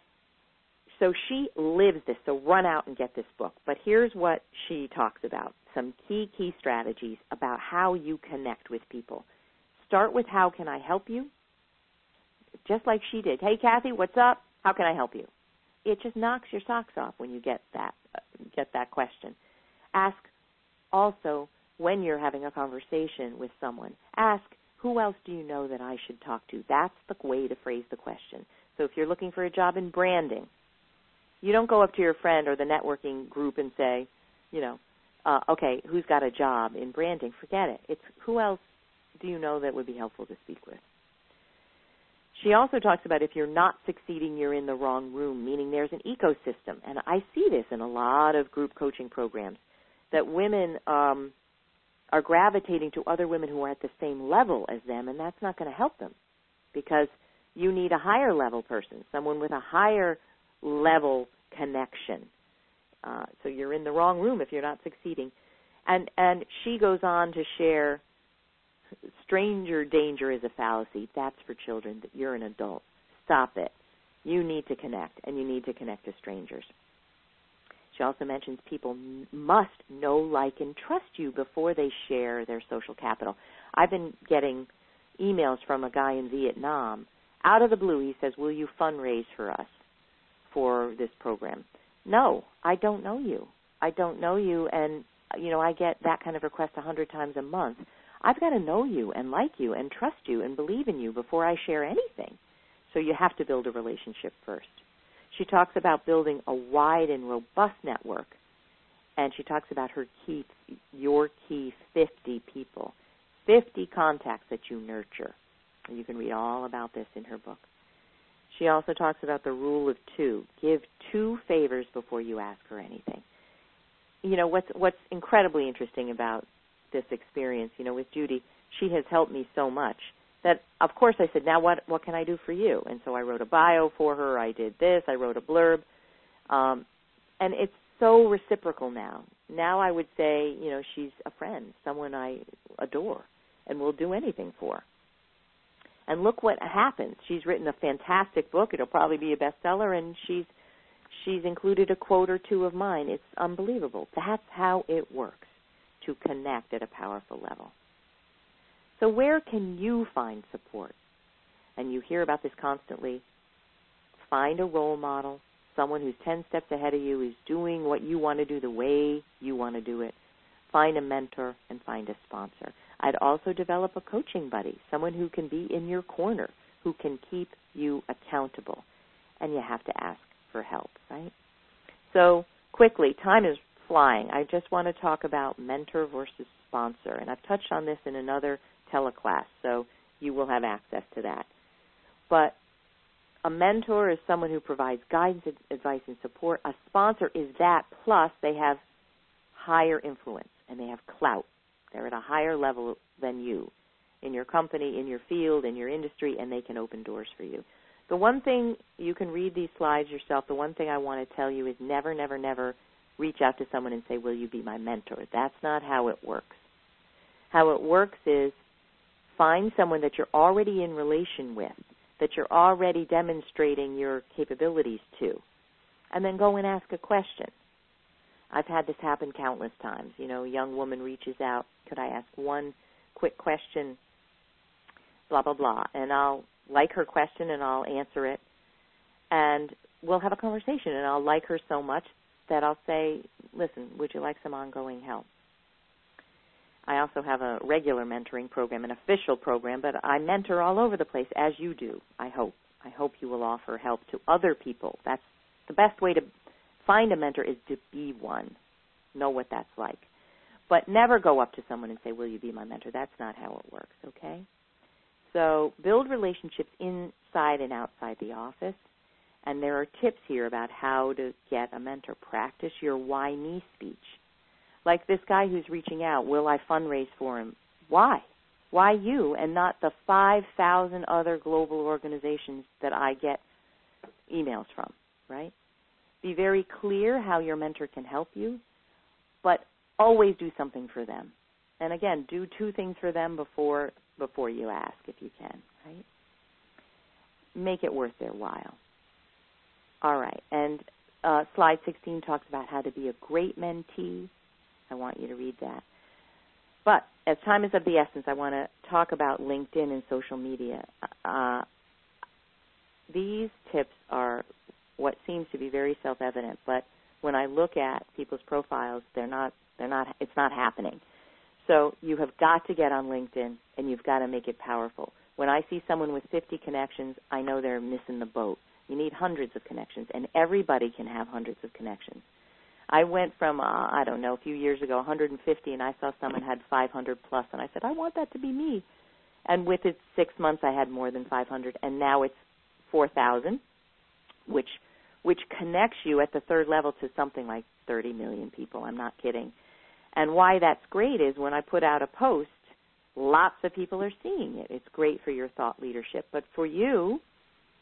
So she lives this, so run out and get this book. But here's what she talks about, some key, key strategies about how you connect with people. Start with how can I help you? Just like she did. Hey, Kathy, what's up? How can I help you? It just knocks your socks off when you get that, uh, get that question. Ask also when you're having a conversation with someone. Ask, who else do you know that I should talk to? That's the way to phrase the question. So if you're looking for a job in branding, you don't go up to your friend or the networking group and say, you know, uh, okay, who's got a job in branding? Forget it. It's who else do you know that would be helpful to speak with? She also talks about if you're not succeeding, you're in the wrong room, meaning there's an ecosystem. And I see this in a lot of group coaching programs, that women um, are gravitating to other women who are at the same level as them, and that's not going to help them because you need a higher level person, someone with a higher level connection. Uh, so you're in the wrong room if you're not succeeding. And and she goes on to share, stranger danger is a fallacy. That's for children. You're an adult. Stop it. You need to connect, and you need to connect to strangers. She also mentions people must know, like, and trust you before they share their social capital. I've been getting emails from a guy in Vietnam. Out of the blue, he says, will you fundraise for us for this program? No, I don't know you. I don't know you, and, you know, I get that kind of request a hundred times a month. I've got to know you and like you and trust you and believe in you before I share anything. So you have to build a relationship first. She talks about building a wide and robust network, and she talks about her key, your key fifty people, fifty contacts that you nurture. And you can read all about this in her book. She also talks about the rule of two. Give two favors before you ask her anything. You know, what's what's incredibly interesting about this experience, you know, with Judy, she has helped me so much that, of course, I said, now what what can I do for you? And so I wrote a bio for her. I did this. I wrote a blurb. Um, and it's so reciprocal now. Now I would say, you know, she's a friend, someone I adore, and will do anything for. And look what happens. She's written a fantastic book. It'll probably be a bestseller, and she's she's included a quote or two of mine. It's unbelievable. That's how it works, to connect at a powerful level. So where can you find support? And you hear about this constantly. Find a role model, someone who's ten steps ahead of you, who's doing what you want to do the way you want to do it. Find a mentor and find a sponsor. I'd also develop a coaching buddy, someone who can be in your corner, who can keep you accountable. And you have to ask for help, right? So quickly, time is flying. I just want to talk about mentor versus sponsor. And I've touched on this in another teleclass, so you will have access to that. But a mentor is someone who provides guidance, advice, and support. A sponsor is that, plus they have higher influence and they have clout. They're at a higher level than you in your company, in your field, in your industry, and they can open doors for you. The one thing, you can read these slides yourself, the one thing I want to tell you is never, never, never reach out to someone and say, will you be my mentor? That's not how it works. How it works is find someone that you're already in relation with, that you're already demonstrating your capabilities to, and then go and ask a question. I've had this happen countless times. You know, a young woman reaches out, could I ask one quick question, blah, blah, blah, and I'll like her question and I'll answer it, and we'll have a conversation, and I'll like her so much that I'll say, listen, would you like some ongoing help? I also have a regular mentoring program, an official program, but I mentor all over the place, as you do, I hope. I hope you will offer help to other people. That's the best way to find a mentor, is to be one, know what that's like. But never go up to someone and say, will you be my mentor? That's not how it works, okay? So build relationships inside and outside the office, and there are tips here about how to get a mentor. Practice your why me speech. Like this guy who's reaching out, will I fundraise for him? Why? Why you and not the five thousand other global organizations that I get emails from, right? Be very clear how your mentor can help you, but always do something for them. And again, do two things for them before before you ask, if you can, right? Make it worth their while. All right, and uh, slide sixteen talks about how to be a great mentee. I want you to read that. But as time is of the essence, I want to talk about LinkedIn and social media. Uh, these tips are what seems to be very self-evident, but when I look at people's profiles, they're not. They're not. It's not happening. So you have got to get on LinkedIn, and you've got to make it powerful. When I see someone with fifty connections, I know they're missing the boat. You need hundreds of connections, and everybody can have hundreds of connections. I went from, uh, I don't know, a few years ago, one hundred fifty, and I saw someone had five hundred plus, and I said, I want that to be me. And within six months, I had more than five hundred, and now it's four thousand, which which connects you at the third level to something like thirty million people. I'm not kidding. And why that's great is when I put out a post, lots of people are seeing it. It's great for your thought leadership. But for you,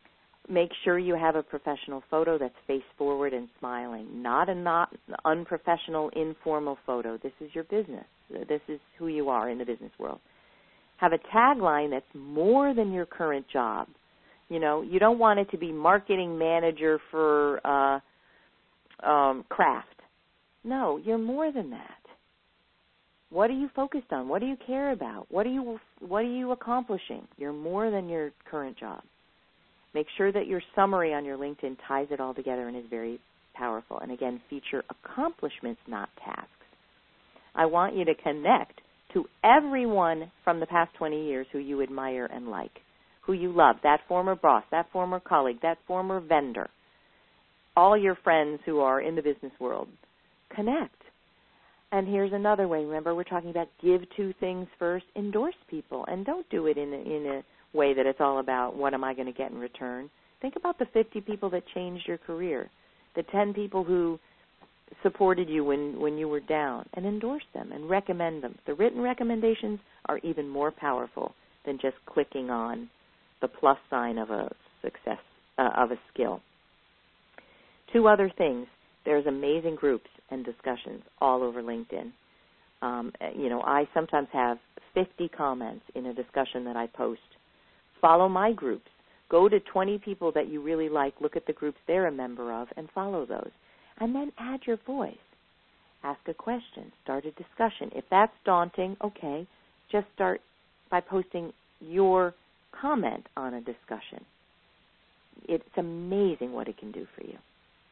Make sure you have a professional photo that's face forward and smiling, not a not unprofessional, informal photo. This is your business. This is who you are in the business world. Have a tagline that's more than your current job. You know, you don't want it to be marketing manager for uh, um, craft. No, you're more than that. What are you focused on? What do you care about? What are you what are you accomplishing? You're more than your current job. Make sure that your summary on your LinkedIn ties it all together and is very powerful. And again, feature accomplishments, not tasks. I want you to connect to everyone from the past twenty years who you admire and like, who you love, that former boss, that former colleague, that former vendor, all your friends who are in the business world. Connect. And here's another way. Remember, we're talking about give two things first. Endorse people, and don't do it in a, in a way that it's all about what am I going to get in return. Think about the fifty people that changed your career, the ten people who supported you when, when you were down, and endorse them and recommend them. The written recommendations are even more powerful than just clicking on the plus sign of a success, uh, of a skill. Two other things. There's amazing groups and discussions all over LinkedIn. Um, you know, I sometimes have fifty comments in a discussion that I post. Follow my groups. Go to twenty people that you really like, look at the groups they're a member of, and follow those. And then add your voice. Ask a question. Start a discussion. If that's daunting, okay, just start by posting your comment on a discussion. It's amazing what it can do for you.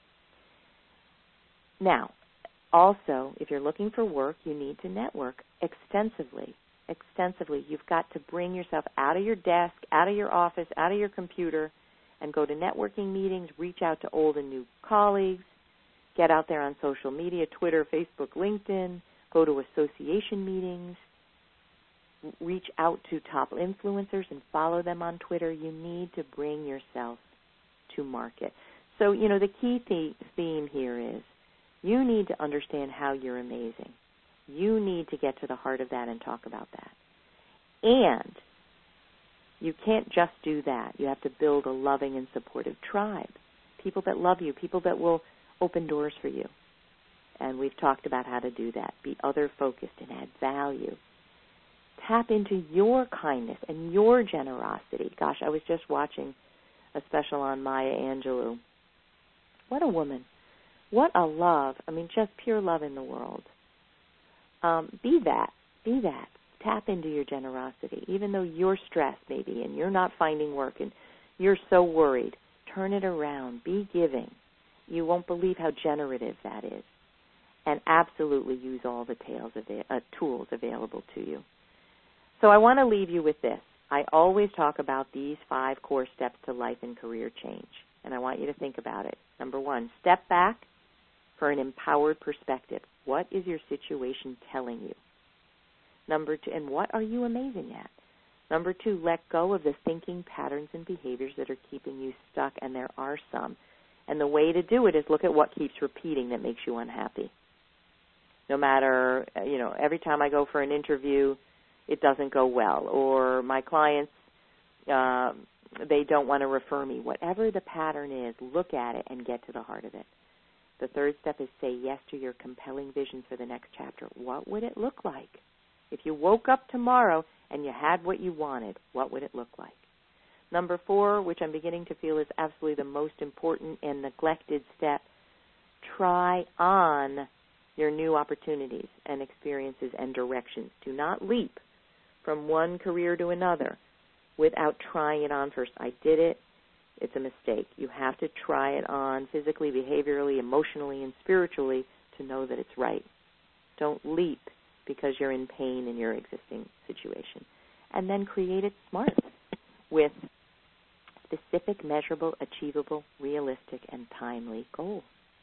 Now, also, if you're looking for work, you need to network extensively. Extensively. You've got to bring yourself out of your desk, out of your office, out of your computer, and go to networking meetings, reach out to old and new colleagues, get out there on social media, Twitter, Facebook, LinkedIn, go to association meetings, reach out to top influencers and follow them on Twitter. You need to bring yourself to market. So, you know, the key theme here is you need to understand how you're amazing. You need to get to the heart of that and talk about that. And you can't just do that. You have to build a loving and supportive tribe, people that love you, people that will open doors for you. And we've talked about how to do that. Be other-focused and add value. Tap into your kindness and your generosity. Gosh, I was just watching a special on Maya Angelou. What a woman. What a love. I mean, just pure love in the world. Um, be that. Be that. Tap into your generosity. Even though you're stressed maybe and you're not finding work and you're so worried, turn it around. Be giving. You won't believe how generative that is. And absolutely use all the tales of the, uh, tools available to you. So I want to leave you with this. I always talk about these five core steps to life and career change, and I want you to think about it. Number one, step back for an empowered perspective. What is your situation telling you? Number two, and what are you amazing at? Number two, let go of the thinking patterns and behaviors that are keeping you stuck, and there are some. And the way to do it is look at what keeps repeating that makes you unhappy. No matter, you know, every time I go for an interview, it doesn't go well, or my clients, uh, they don't want to refer me. Whatever the pattern is, look at it and get to the heart of it. The third step is say yes to your compelling vision for the next chapter. What would it look like? If you woke up tomorrow and you had what you wanted, what would it look like? Number four, which I'm beginning to feel is absolutely the most important and neglected step, try on your new opportunities and experiences and directions. Do not leap from one career to another without trying it on first. I did it. It's a mistake. You have to try it on physically, behaviorally, emotionally, and spiritually to know that it's right. Don't leap because you're in pain in your existing situation. And then create it smart with specific, measurable, achievable, realistic, and timely goals.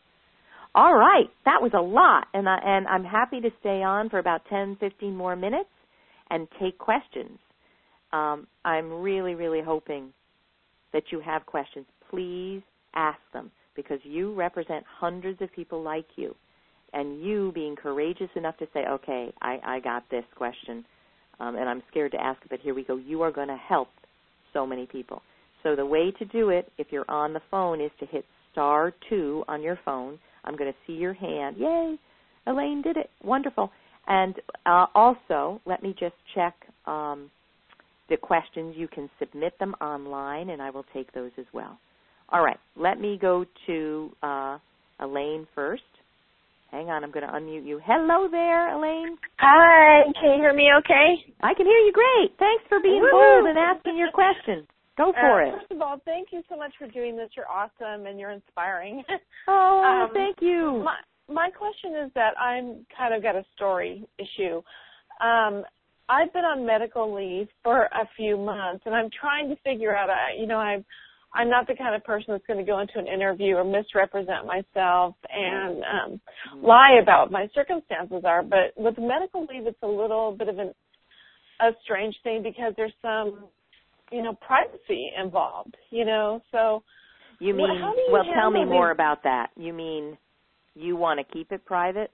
All right, that was a lot, and, I, and I'm happy to stay on for about ten, fifteen more minutes and take questions. Um, I'm really, really hoping that you have questions. Please ask them, because you represent hundreds of people like you, and you being courageous enough to say, okay, I, I got this question, um, and I'm scared to ask it, but here we go. You are going to help so many people. So the way to do it, if you're on the phone, is to hit star two on your phone. I'm going to see your hand. Yay, Elaine did it. Wonderful. And uh, also, let me just check um, the questions. You can submit them online, and I will take those as well. All right, let me go to uh, Elaine first. Hang on, I'm going to unmute you. Hello there, Elaine. Hi, can you hear me okay? I can hear you great. Thanks for being Woo! bold and asking your question. Go for uh, it. First of all, thank you so much for doing this. You're awesome and you're inspiring. Oh, um, thank you. My, my question is that I'm kind of got a story issue. Um, I've been on medical leave for a few months, and I'm trying to figure out, uh, you know, I've I'm not the kind of person that's going to go into an interview or misrepresent myself and um, lie about what my circumstances are. But with medical leave, it's a little bit of an, a strange thing because there's some, you know, privacy involved, you know. So you mean, how do you well, tell me these? more about that. You mean you want to keep it private?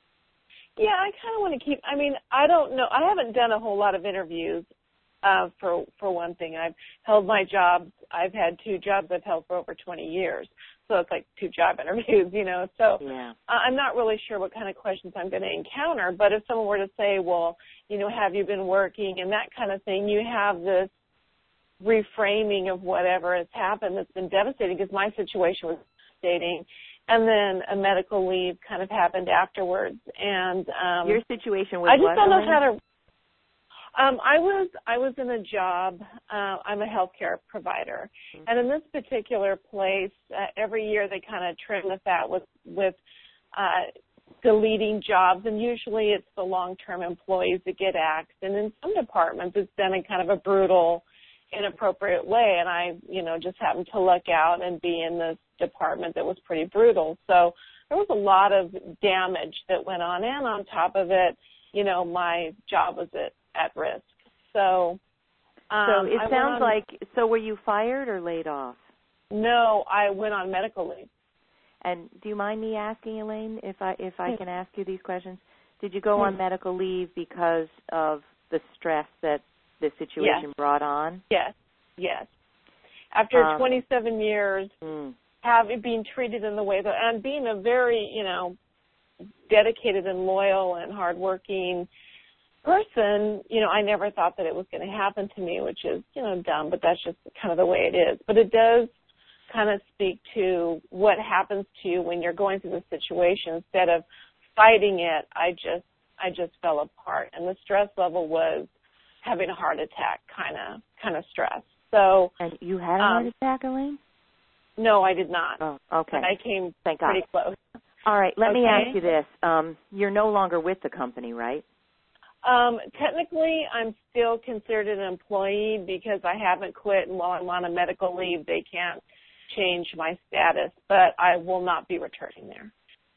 Yeah, I kind of want to keep, I mean, I don't know. I haven't done a whole lot of interviews. Uh, for for one thing, I've held my jobs. I've had two jobs I've held for over twenty years, so it's like two job interviews, you know. So yeah. uh, I'm not really sure what kind of questions I'm going to encounter. But if someone were to say, well, you know, have you been working and that kind of thing, you have this reframing of whatever has happened that's been devastating because my situation was devastating. And then a medical leave kind of happened afterwards. And um, your situation was I just what, don't know Elaine? how to. Um, I was I was in a job. Uh, I'm a healthcare provider, mm-hmm. and in this particular place, uh, every year they kind of trim the fat with with uh, deleting jobs, and usually it's the long-term employees that get axed. And in some departments, it's done in kind of a brutal, inappropriate way. And I, you know, just happened to luck out and be in this department that was pretty brutal. So there was a lot of damage that went on, and on top of it, you know, my job was at at risk. So um, So it I sounds on, like, so were you fired or laid off? No, I went on medical leave. And do you mind me asking, Elaine, if I if I can ask you these questions? Did you go on medical leave because of the stress that the situation yes. brought on? Yes, yes. After um, twenty-seven years, mm. having been treated in the way that, and being a very, you know, dedicated and loyal and hardworking person, you know, I never thought that it was going to happen to me, which is, you know, dumb, but that's just kind of the way it is. But it does kind of speak to what happens to you when you're going through the situation. Instead of fighting it, I just, I just fell apart, and the stress level was having a heart attack kind of, kind of stress. So. And you had a um, heart attack, Elaine? No, I did not. Oh, okay. But I came Thank pretty God. close. All right, let okay. me ask you this. Um, you're no longer with the company, right? Um, technically, I'm still considered an employee because I haven't quit, and while I'm on a medical leave, they can't change my status, but I will not be returning there.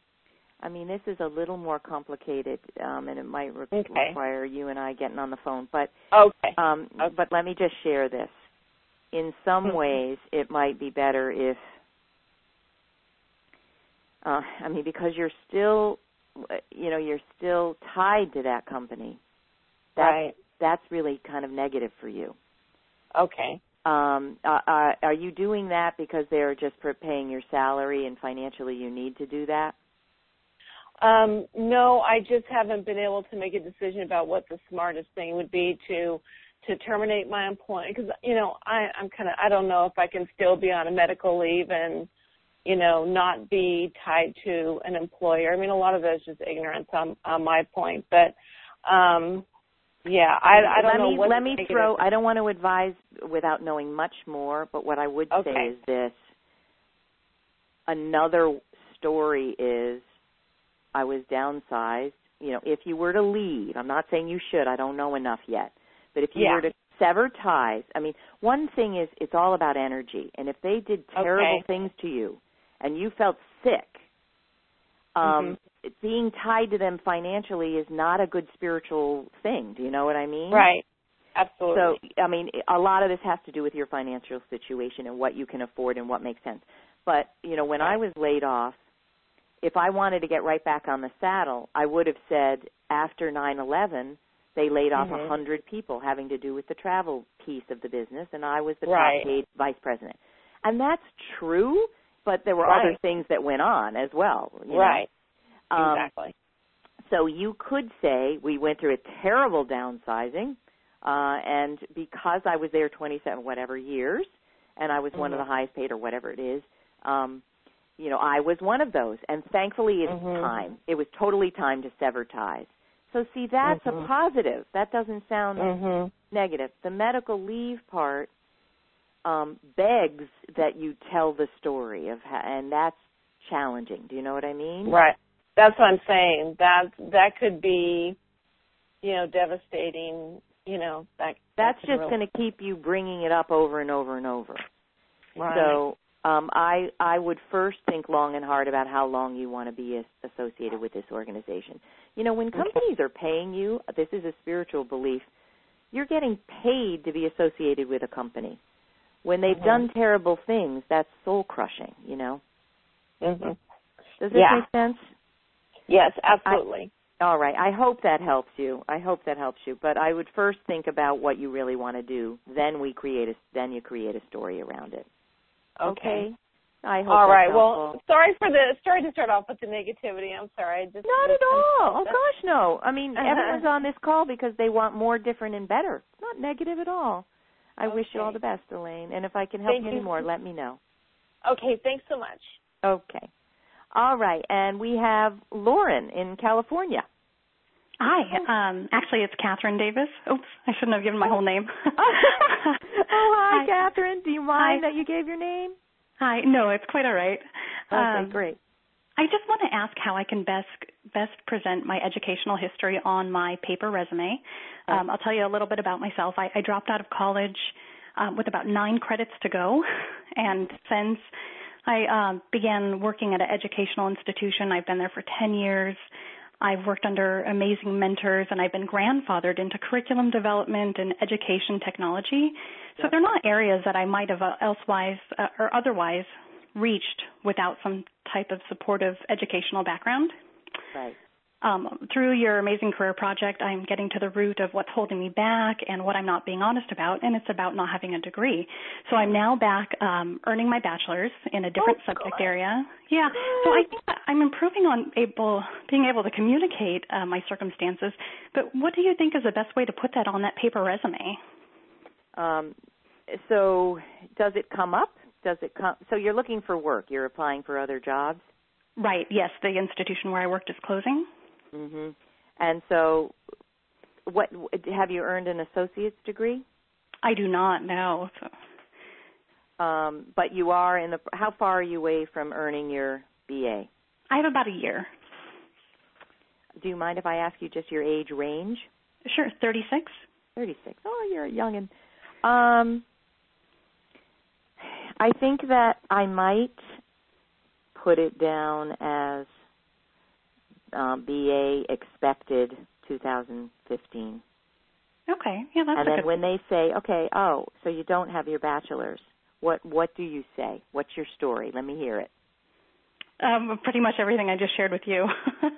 I mean, this is a little more complicated, um, and it might re- okay. require you and I getting on the phone. But okay. Um, okay. But let me just share this. In some mm-hmm. ways, it might be better if, uh, I mean, because you're still, you know, you're still tied to that company. That's, right. That's really kind of negative for you. Okay. Um, uh, are you doing that because they're just paying your salary and financially you need to do that? Um, no, I just haven't been able to make a decision about what the smartest thing would be to to terminate my employment. Because, you know, I, I'm kind of, I don't know if I can still be on a medical leave and, you know, not be tied to an employer. I mean, a lot of that is just ignorance on, on my point. But, um, yeah, I, I don't let know me, what Let me throw, I don't want to advise without knowing much more, but what I would okay. say is this. Another story is I was downsized. You know, if you were to leave, I'm not saying you should, I don't know enough yet, but if you yeah. were to sever ties, I mean, one thing is it's all about energy, and if they did terrible okay. things to you and you felt sick, um, mm-hmm. being tied to them financially is not a good spiritual thing. Do you know what I mean? Right. Absolutely. So, I mean, a lot of this has to do with your financial situation and what you can afford and what makes sense. But, you know, when right. I was laid off, if I wanted to get right back on the saddle, I would have said after nine eleven, They laid off a mm-hmm. hundred people having to do with the travel piece of the business, and I was the right. top paid vice president. And that's true, but there were right. other things that went on as well. You right. know? Um, exactly. So you could say we went through a terrible downsizing, uh, and because I was there twenty-seven whatever years, and I was mm-hmm. one of the highest paid or whatever it is, um, you know, I was one of those. And thankfully it's mm-hmm. time. It was totally time to sever ties. So see, that's mm-hmm. a positive. That doesn't sound mm-hmm. negative. The medical leave part um, begs that you tell the story of, how, and that's challenging. Do you know what I mean? Right. That's what I'm saying. That that could be, you know, devastating. You know, that that's that just really... going to keep you bringing it up over and over and over. Right. So um, I I would first think long and hard about how long you want to be associated with this organization. You know, when companies okay. are paying you, this is a spiritual belief. You're getting paid to be associated with a company. When they've mm-hmm. done terrible things, that's soul crushing. You know. Mm-hmm. Does this yeah. make sense? Yes, absolutely. I, all right. I hope that helps you. I hope that helps you. But I would first think about what you really want to do. Then we create a. Then you create a story around it. Okay. okay? I hope. All right. Helpful. Well, sorry for the. Sorry to start off with the negativity. I'm sorry. I just not at all. Oh gosh, no. I mean, everyone's on this call because they want more, different, and better. It's not negative at all. I okay. wish you all the best, Elaine. And if I can help Thank you you anymore, let me know. Okay. Thanks so much. Okay. All right, and we have Lauren in California. Hi. Um, actually, it's Catherine Davis. Oops, I shouldn't have given my whole name. oh, hi, hi, Catherine. Do you mind hi. that you gave your name? Hi. No, it's quite all right. Okay, um, great. I just want to ask how I can best best present my educational history on my paper resume. Um, I'll tell you a little bit about myself. I, I dropped out of college um, with about nine credits to go, and since I um, began working at an educational institution. I've been there for ten years. I've worked under amazing mentors, and I've been grandfathered into curriculum development and education technology. So yep. they're not areas that I might have elsewise uh, or otherwise reached without some type of supportive educational background. Right. Um, through your Amazing Career Project, I'm getting to the root of what's holding me back and what I'm not being honest about, and it's about not having a degree. So I'm now back um, earning my bachelor's in a different oh, subject God. area. Yeah, so I think I'm improving on able being able to communicate uh, my circumstances, but what do you think is the best way to put that on that paper resume? Um, so does it come up? Does it come? So you're looking for work. You're applying for other jobs? Right, yes. The institution where I worked is closing. Mm-hmm. And so, what have you earned an associate's degree? I do not know. So. Um, but you are in the. How far are you away from earning your B A? I have about a year. Do you mind if I ask you just your age range? Sure, thirty-six. Thirty-six. Oh, you're a youngin'. Um, I think that I might put it down as. Um, B A expected two thousand fifteen. Okay, yeah, that's And a then good when they say, okay, oh, so you don't have your bachelor's, what what do you say? What's your story? Let me hear it. Um, pretty much everything I just shared with you.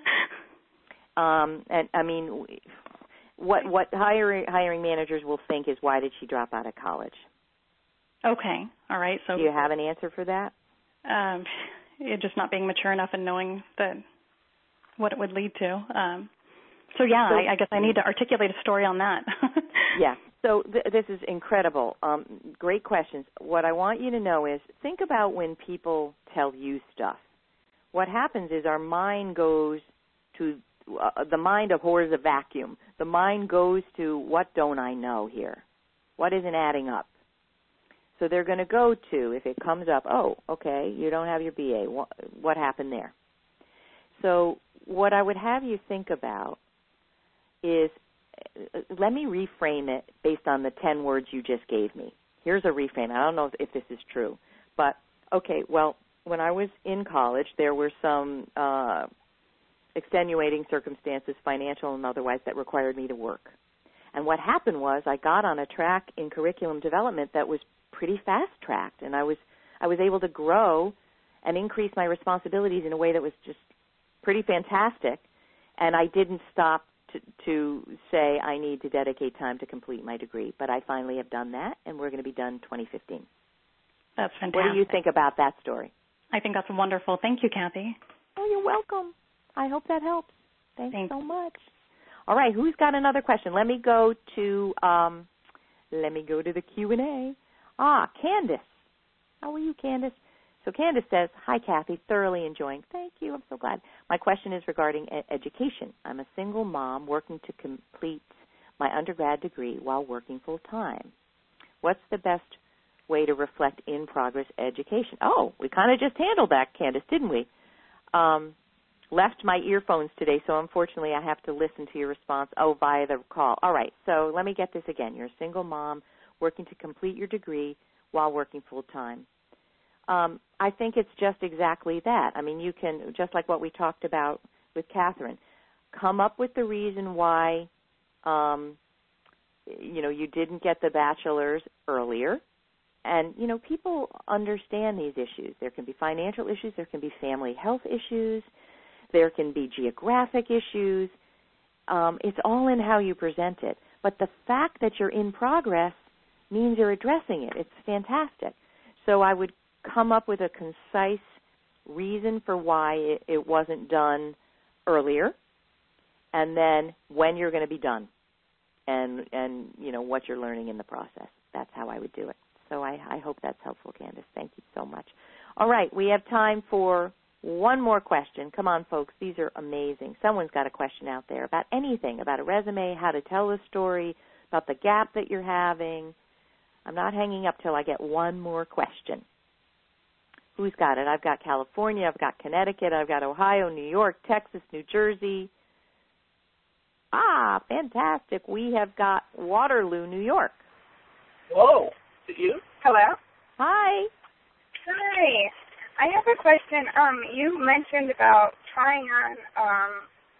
um, and I mean, what what hiring hiring managers will think is, why did she drop out of college? Okay, all right. So do you have an answer for that? Um, you're just not being mature enough and knowing that. What it would lead to. Um, so, yeah, so, I, I guess I need to articulate a story on that. yeah. So th- this is incredible. Um, great questions. What I want you to know is, think about when people tell you stuff. What happens is our mind goes to, uh, the mind abhors a vacuum. The mind goes to, what don't I know here? What isn't adding up? So they're going to go to, if it comes up, oh, okay, you don't have your B A. What, what happened there? So what I would have you think about is, let me reframe it based on the ten words you just gave me. Here's a reframe. I don't know if this is true, but, okay, well, when I was in college, there were some uh, extenuating circumstances, financial and otherwise, that required me to work. And what happened was I got on a track in curriculum development that was pretty fast-tracked, and I was I was able to grow and increase my responsibilities in a way that was just pretty fantastic, and I didn't stop to, to say I need to dedicate time to complete my degree, but I finally have done that, and we're going to be done twenty fifteen. That's fantastic. What do you think about that story? I think that's wonderful. Thank you, Kathy. Oh, you're welcome. I hope that helps. Thanks, Thanks. so much. All right, who's got another question? Let me go to um, let me go to the Q and A. Ah, Candace. How are you, Candace? So Candace says, hi, Kathy, thoroughly enjoying. Thank you, I'm so glad. My question is regarding e- education. I'm a single mom working to complete my undergrad degree while working full-time. What's the best way to reflect in-progress education? Oh, we kind of just handled that, Candace, didn't we? Um, left my earphones today, so unfortunately I have to listen to your response, oh, via the call. All right, so let me get this again. You're a single mom working to complete your degree while working full-time. Um, I think it's just exactly that. I mean, you can, just like what we talked about with Catherine, come up with the reason why, um, you know, you didn't get the bachelor's earlier. And, you know, people understand these issues. There can be financial issues. There can be family health issues. There can be geographic issues. Um, it's all in how you present it. But the fact that you're in progress means you're addressing it. It's fantastic. So I would come up with a concise reason for why it, it wasn't done earlier, and then when you're going to be done, and and you know what you're learning in the process. That's how I would do it. So I, I hope that's helpful, Candace. Thank you so much. All right, we have time for one more question. Come on, folks. These are amazing. Someone's got a question out there about anything, about a resume, how to tell a story, about the gap that you're having. I'm not hanging up till I get one more question. Who's got it? I've got California, I've got Connecticut, I've got Ohio, New York, Texas, New Jersey. Ah, fantastic. We have got Waterloo, New York. Whoa. Is it you? Hello? Hi. Hi. I have a question. Um, you mentioned about trying on um,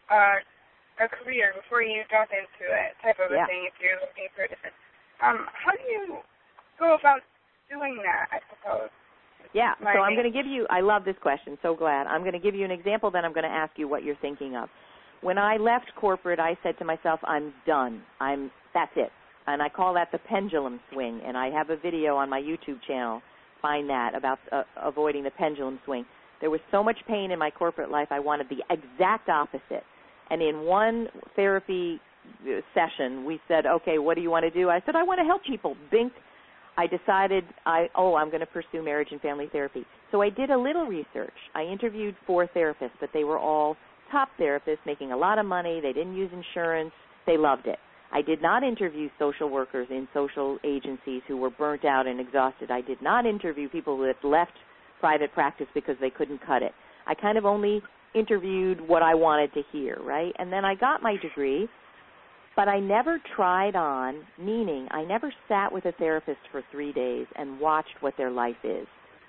a, a career before you jump into it, type of Yeah. a thing, if you're looking for a different. Um, how do you go about doing that, I suppose? Yeah, so I'm Learning. going to give you, I love this question, so glad. I'm going to give you an example, then I'm going to ask you what you're thinking of. When I left corporate, I said to myself, I'm done. I'm, that's it. And I call that the pendulum swing, and I have a video on my YouTube channel, find that, about uh, avoiding the pendulum swing. There was so much pain in my corporate life, I wanted the exact opposite. And in one therapy session, we said, okay, what do you want to do? I said, I want to help people. Bink. I decided, I oh, I'm going to pursue marriage and family therapy. So I did a little research. I interviewed four therapists, but they were all top therapists making a lot of money. They didn't use insurance. They loved it. I did not interview social workers in social agencies who were burnt out and exhausted. I did not interview people that left private practice because they couldn't cut it. I kind of only interviewed what I wanted to hear, right? And then I got my degree. But I never tried on, meaning I never sat with a therapist for three days and watched what their life is.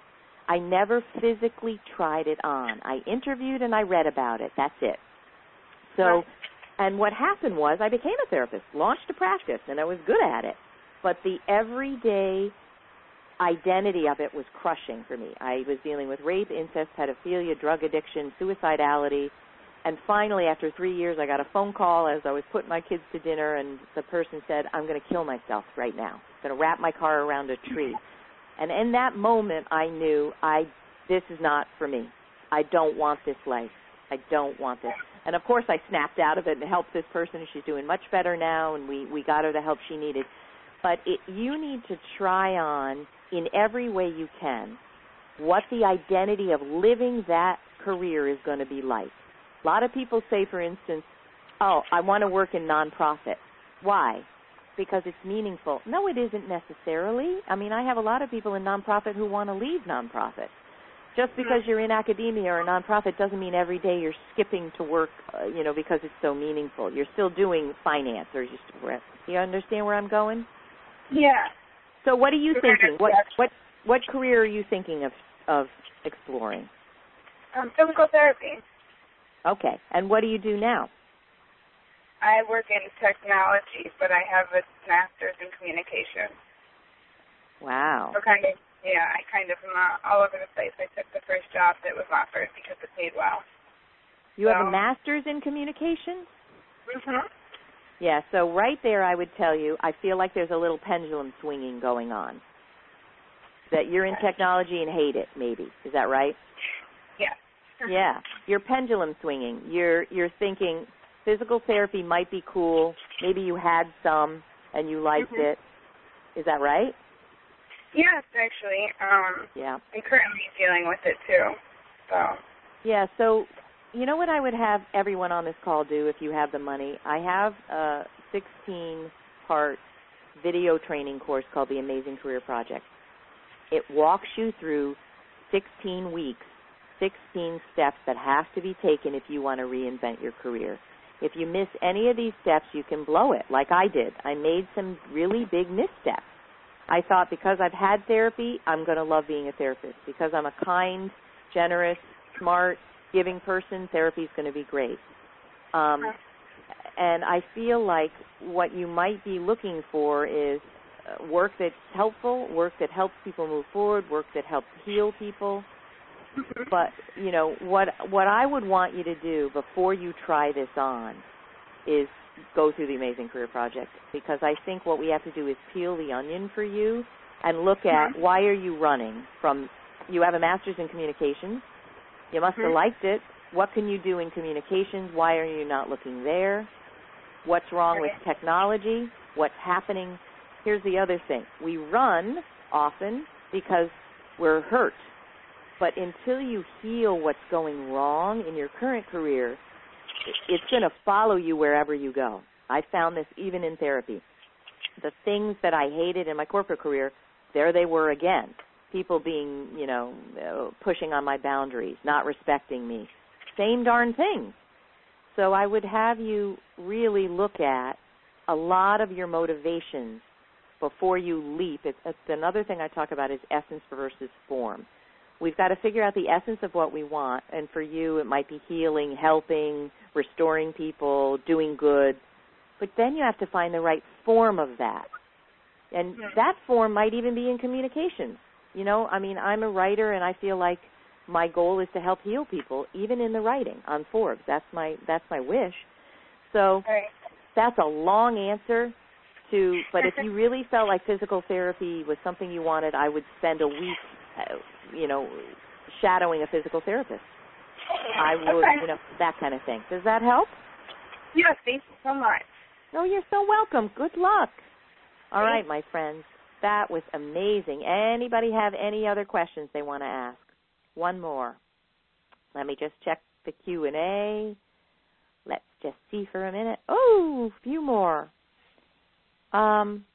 I never physically tried it on. I interviewed and I read about it. That's it. So, Right. And what happened was I became a therapist, launched a practice, and I was good at it. But the everyday identity of it was crushing for me. I was dealing with rape, incest, pedophilia, drug addiction, suicidality. And finally, after three years, I got a phone call as I was putting my kids to dinner, and the person said, I'm going to kill myself right now. I'm going to wrap my car around a tree. And in that moment, I knew I this is not for me. I don't want this life. I don't want this. And, of course, I snapped out of it and helped this person, and she's doing much better now, and we, we got her the help she needed. But it, you need to try on, in every way you can, what the identity of living that career is going to be like. A lot of people say, for instance, oh, I want to work in nonprofit. Why? Because it's meaningful. No, it isn't necessarily. I mean, I have a lot of people in nonprofit who want to leave nonprofit. Just because you're in academia or a nonprofit doesn't mean every day you're skipping to work, uh, you know, because it's so meaningful. You're still doing finance, or just you understand where I'm going? Yeah. So, what are you thinking? What what what career are you thinking of of exploring? Um, physical therapy. Okay. And what do you do now? I work in technology, but I have a master's in communication. Wow. So kind of, yeah, I kind of am uh, all over the place. I took the first job that was offered because it paid well. You have so, a master's in communication? Mhm. Yeah, so right there I would tell you, I feel like there's a little pendulum swinging going on. That you're in technology and hate it, maybe. Is that right? Yeah. Yeah. You're pendulum swinging. You're you're thinking physical therapy might be cool. Maybe you had some and you liked Mhm. it. Is that right? Yes, actually. Um, Yeah. I'm currently dealing with it too. So. Yeah, so you know what I would have everyone on this call do if you have the money? I have a sixteen-part video training course called The Amazing Career Project. It walks you through sixteen weeks, sixteen steps that have to be taken if you want to reinvent your career. If you miss any of these steps, you can blow it, like I did. I made some really big missteps. I thought because I've had therapy, I'm going to love being a therapist. Because I'm a kind, generous, smart, giving person, therapy is going to be great. Um, and I feel like what you might be looking for is work that's helpful, work that helps people move forward, work that helps heal people. But, you know, what what I would want you to do before you try this on is go through the Amazing Career Project, because I think what we have to do is peel the onion for you and look at why are you running from, you have a master's in communications, you must have liked it, what can you do in communications, why are you not looking there, what's wrong with technology, what's happening. Here's the other thing, we run often because we're hurt. But until you heal what's going wrong in your current career, it's going to follow you wherever you go. I found this even in therapy. The things that I hated in my corporate career, there they were again. People being, you know, pushing on my boundaries, not respecting me. Same darn thing. So I would have you really look at a lot of your motivations before you leap. It's, it's another thing I talk about is essence versus form. We've got to figure out the essence of what we want, and for you it might be healing, helping, restoring people, doing good, but then you have to find the right form of that. And that form might even be in communications. You know, I mean, I'm a writer, and I feel like my goal is to help heal people, even in the writing on Forbes. That's my that's my wish. So that's a long answer to, but if you really felt like physical therapy was something you wanted, I would spend a week Uh, you know, shadowing a physical therapist. I would, okay. you know, that kind of thing. Does that help? Yes, thank you so much. No, you're so welcome. Good luck. All right, my friends. That was amazing. Anybody have any other questions they want to ask? One more. Let me just check the Q and A. Let's just see for a minute. Oh, a few more. Um.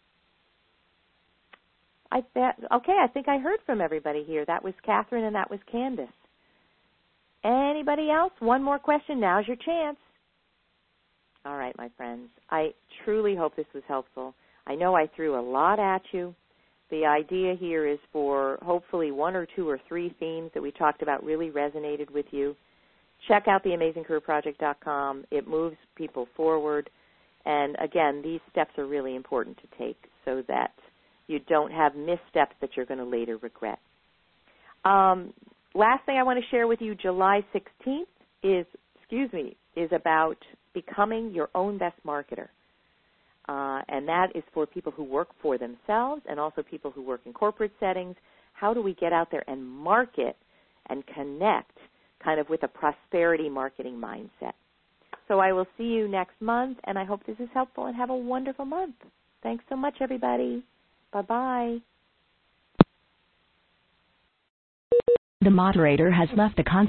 I bet, okay, I think I heard from everybody here. That was Catherine and that was Candace. Anybody else? One more question. Now's your chance. All right, my friends. I truly hope this was helpful. I know I threw a lot at you. The idea here is for hopefully one or two or three themes that we talked about really resonated with you. Check out the amazing career project dot com. It moves people forward. And, again, these steps are really important to take so that you don't have missteps that you're going to later regret. Um, last thing I want to share with you, July sixteenth is, excuse me, is about becoming your own best marketer. Uh, and that is for people who work for themselves and also people who work in corporate settings. How do we get out there and market and connect kind of with a prosperity marketing mindset? So I will see you next month, and I hope this is helpful, and have a wonderful month. Thanks so much, everybody. Bye-bye. The moderator has left the conference.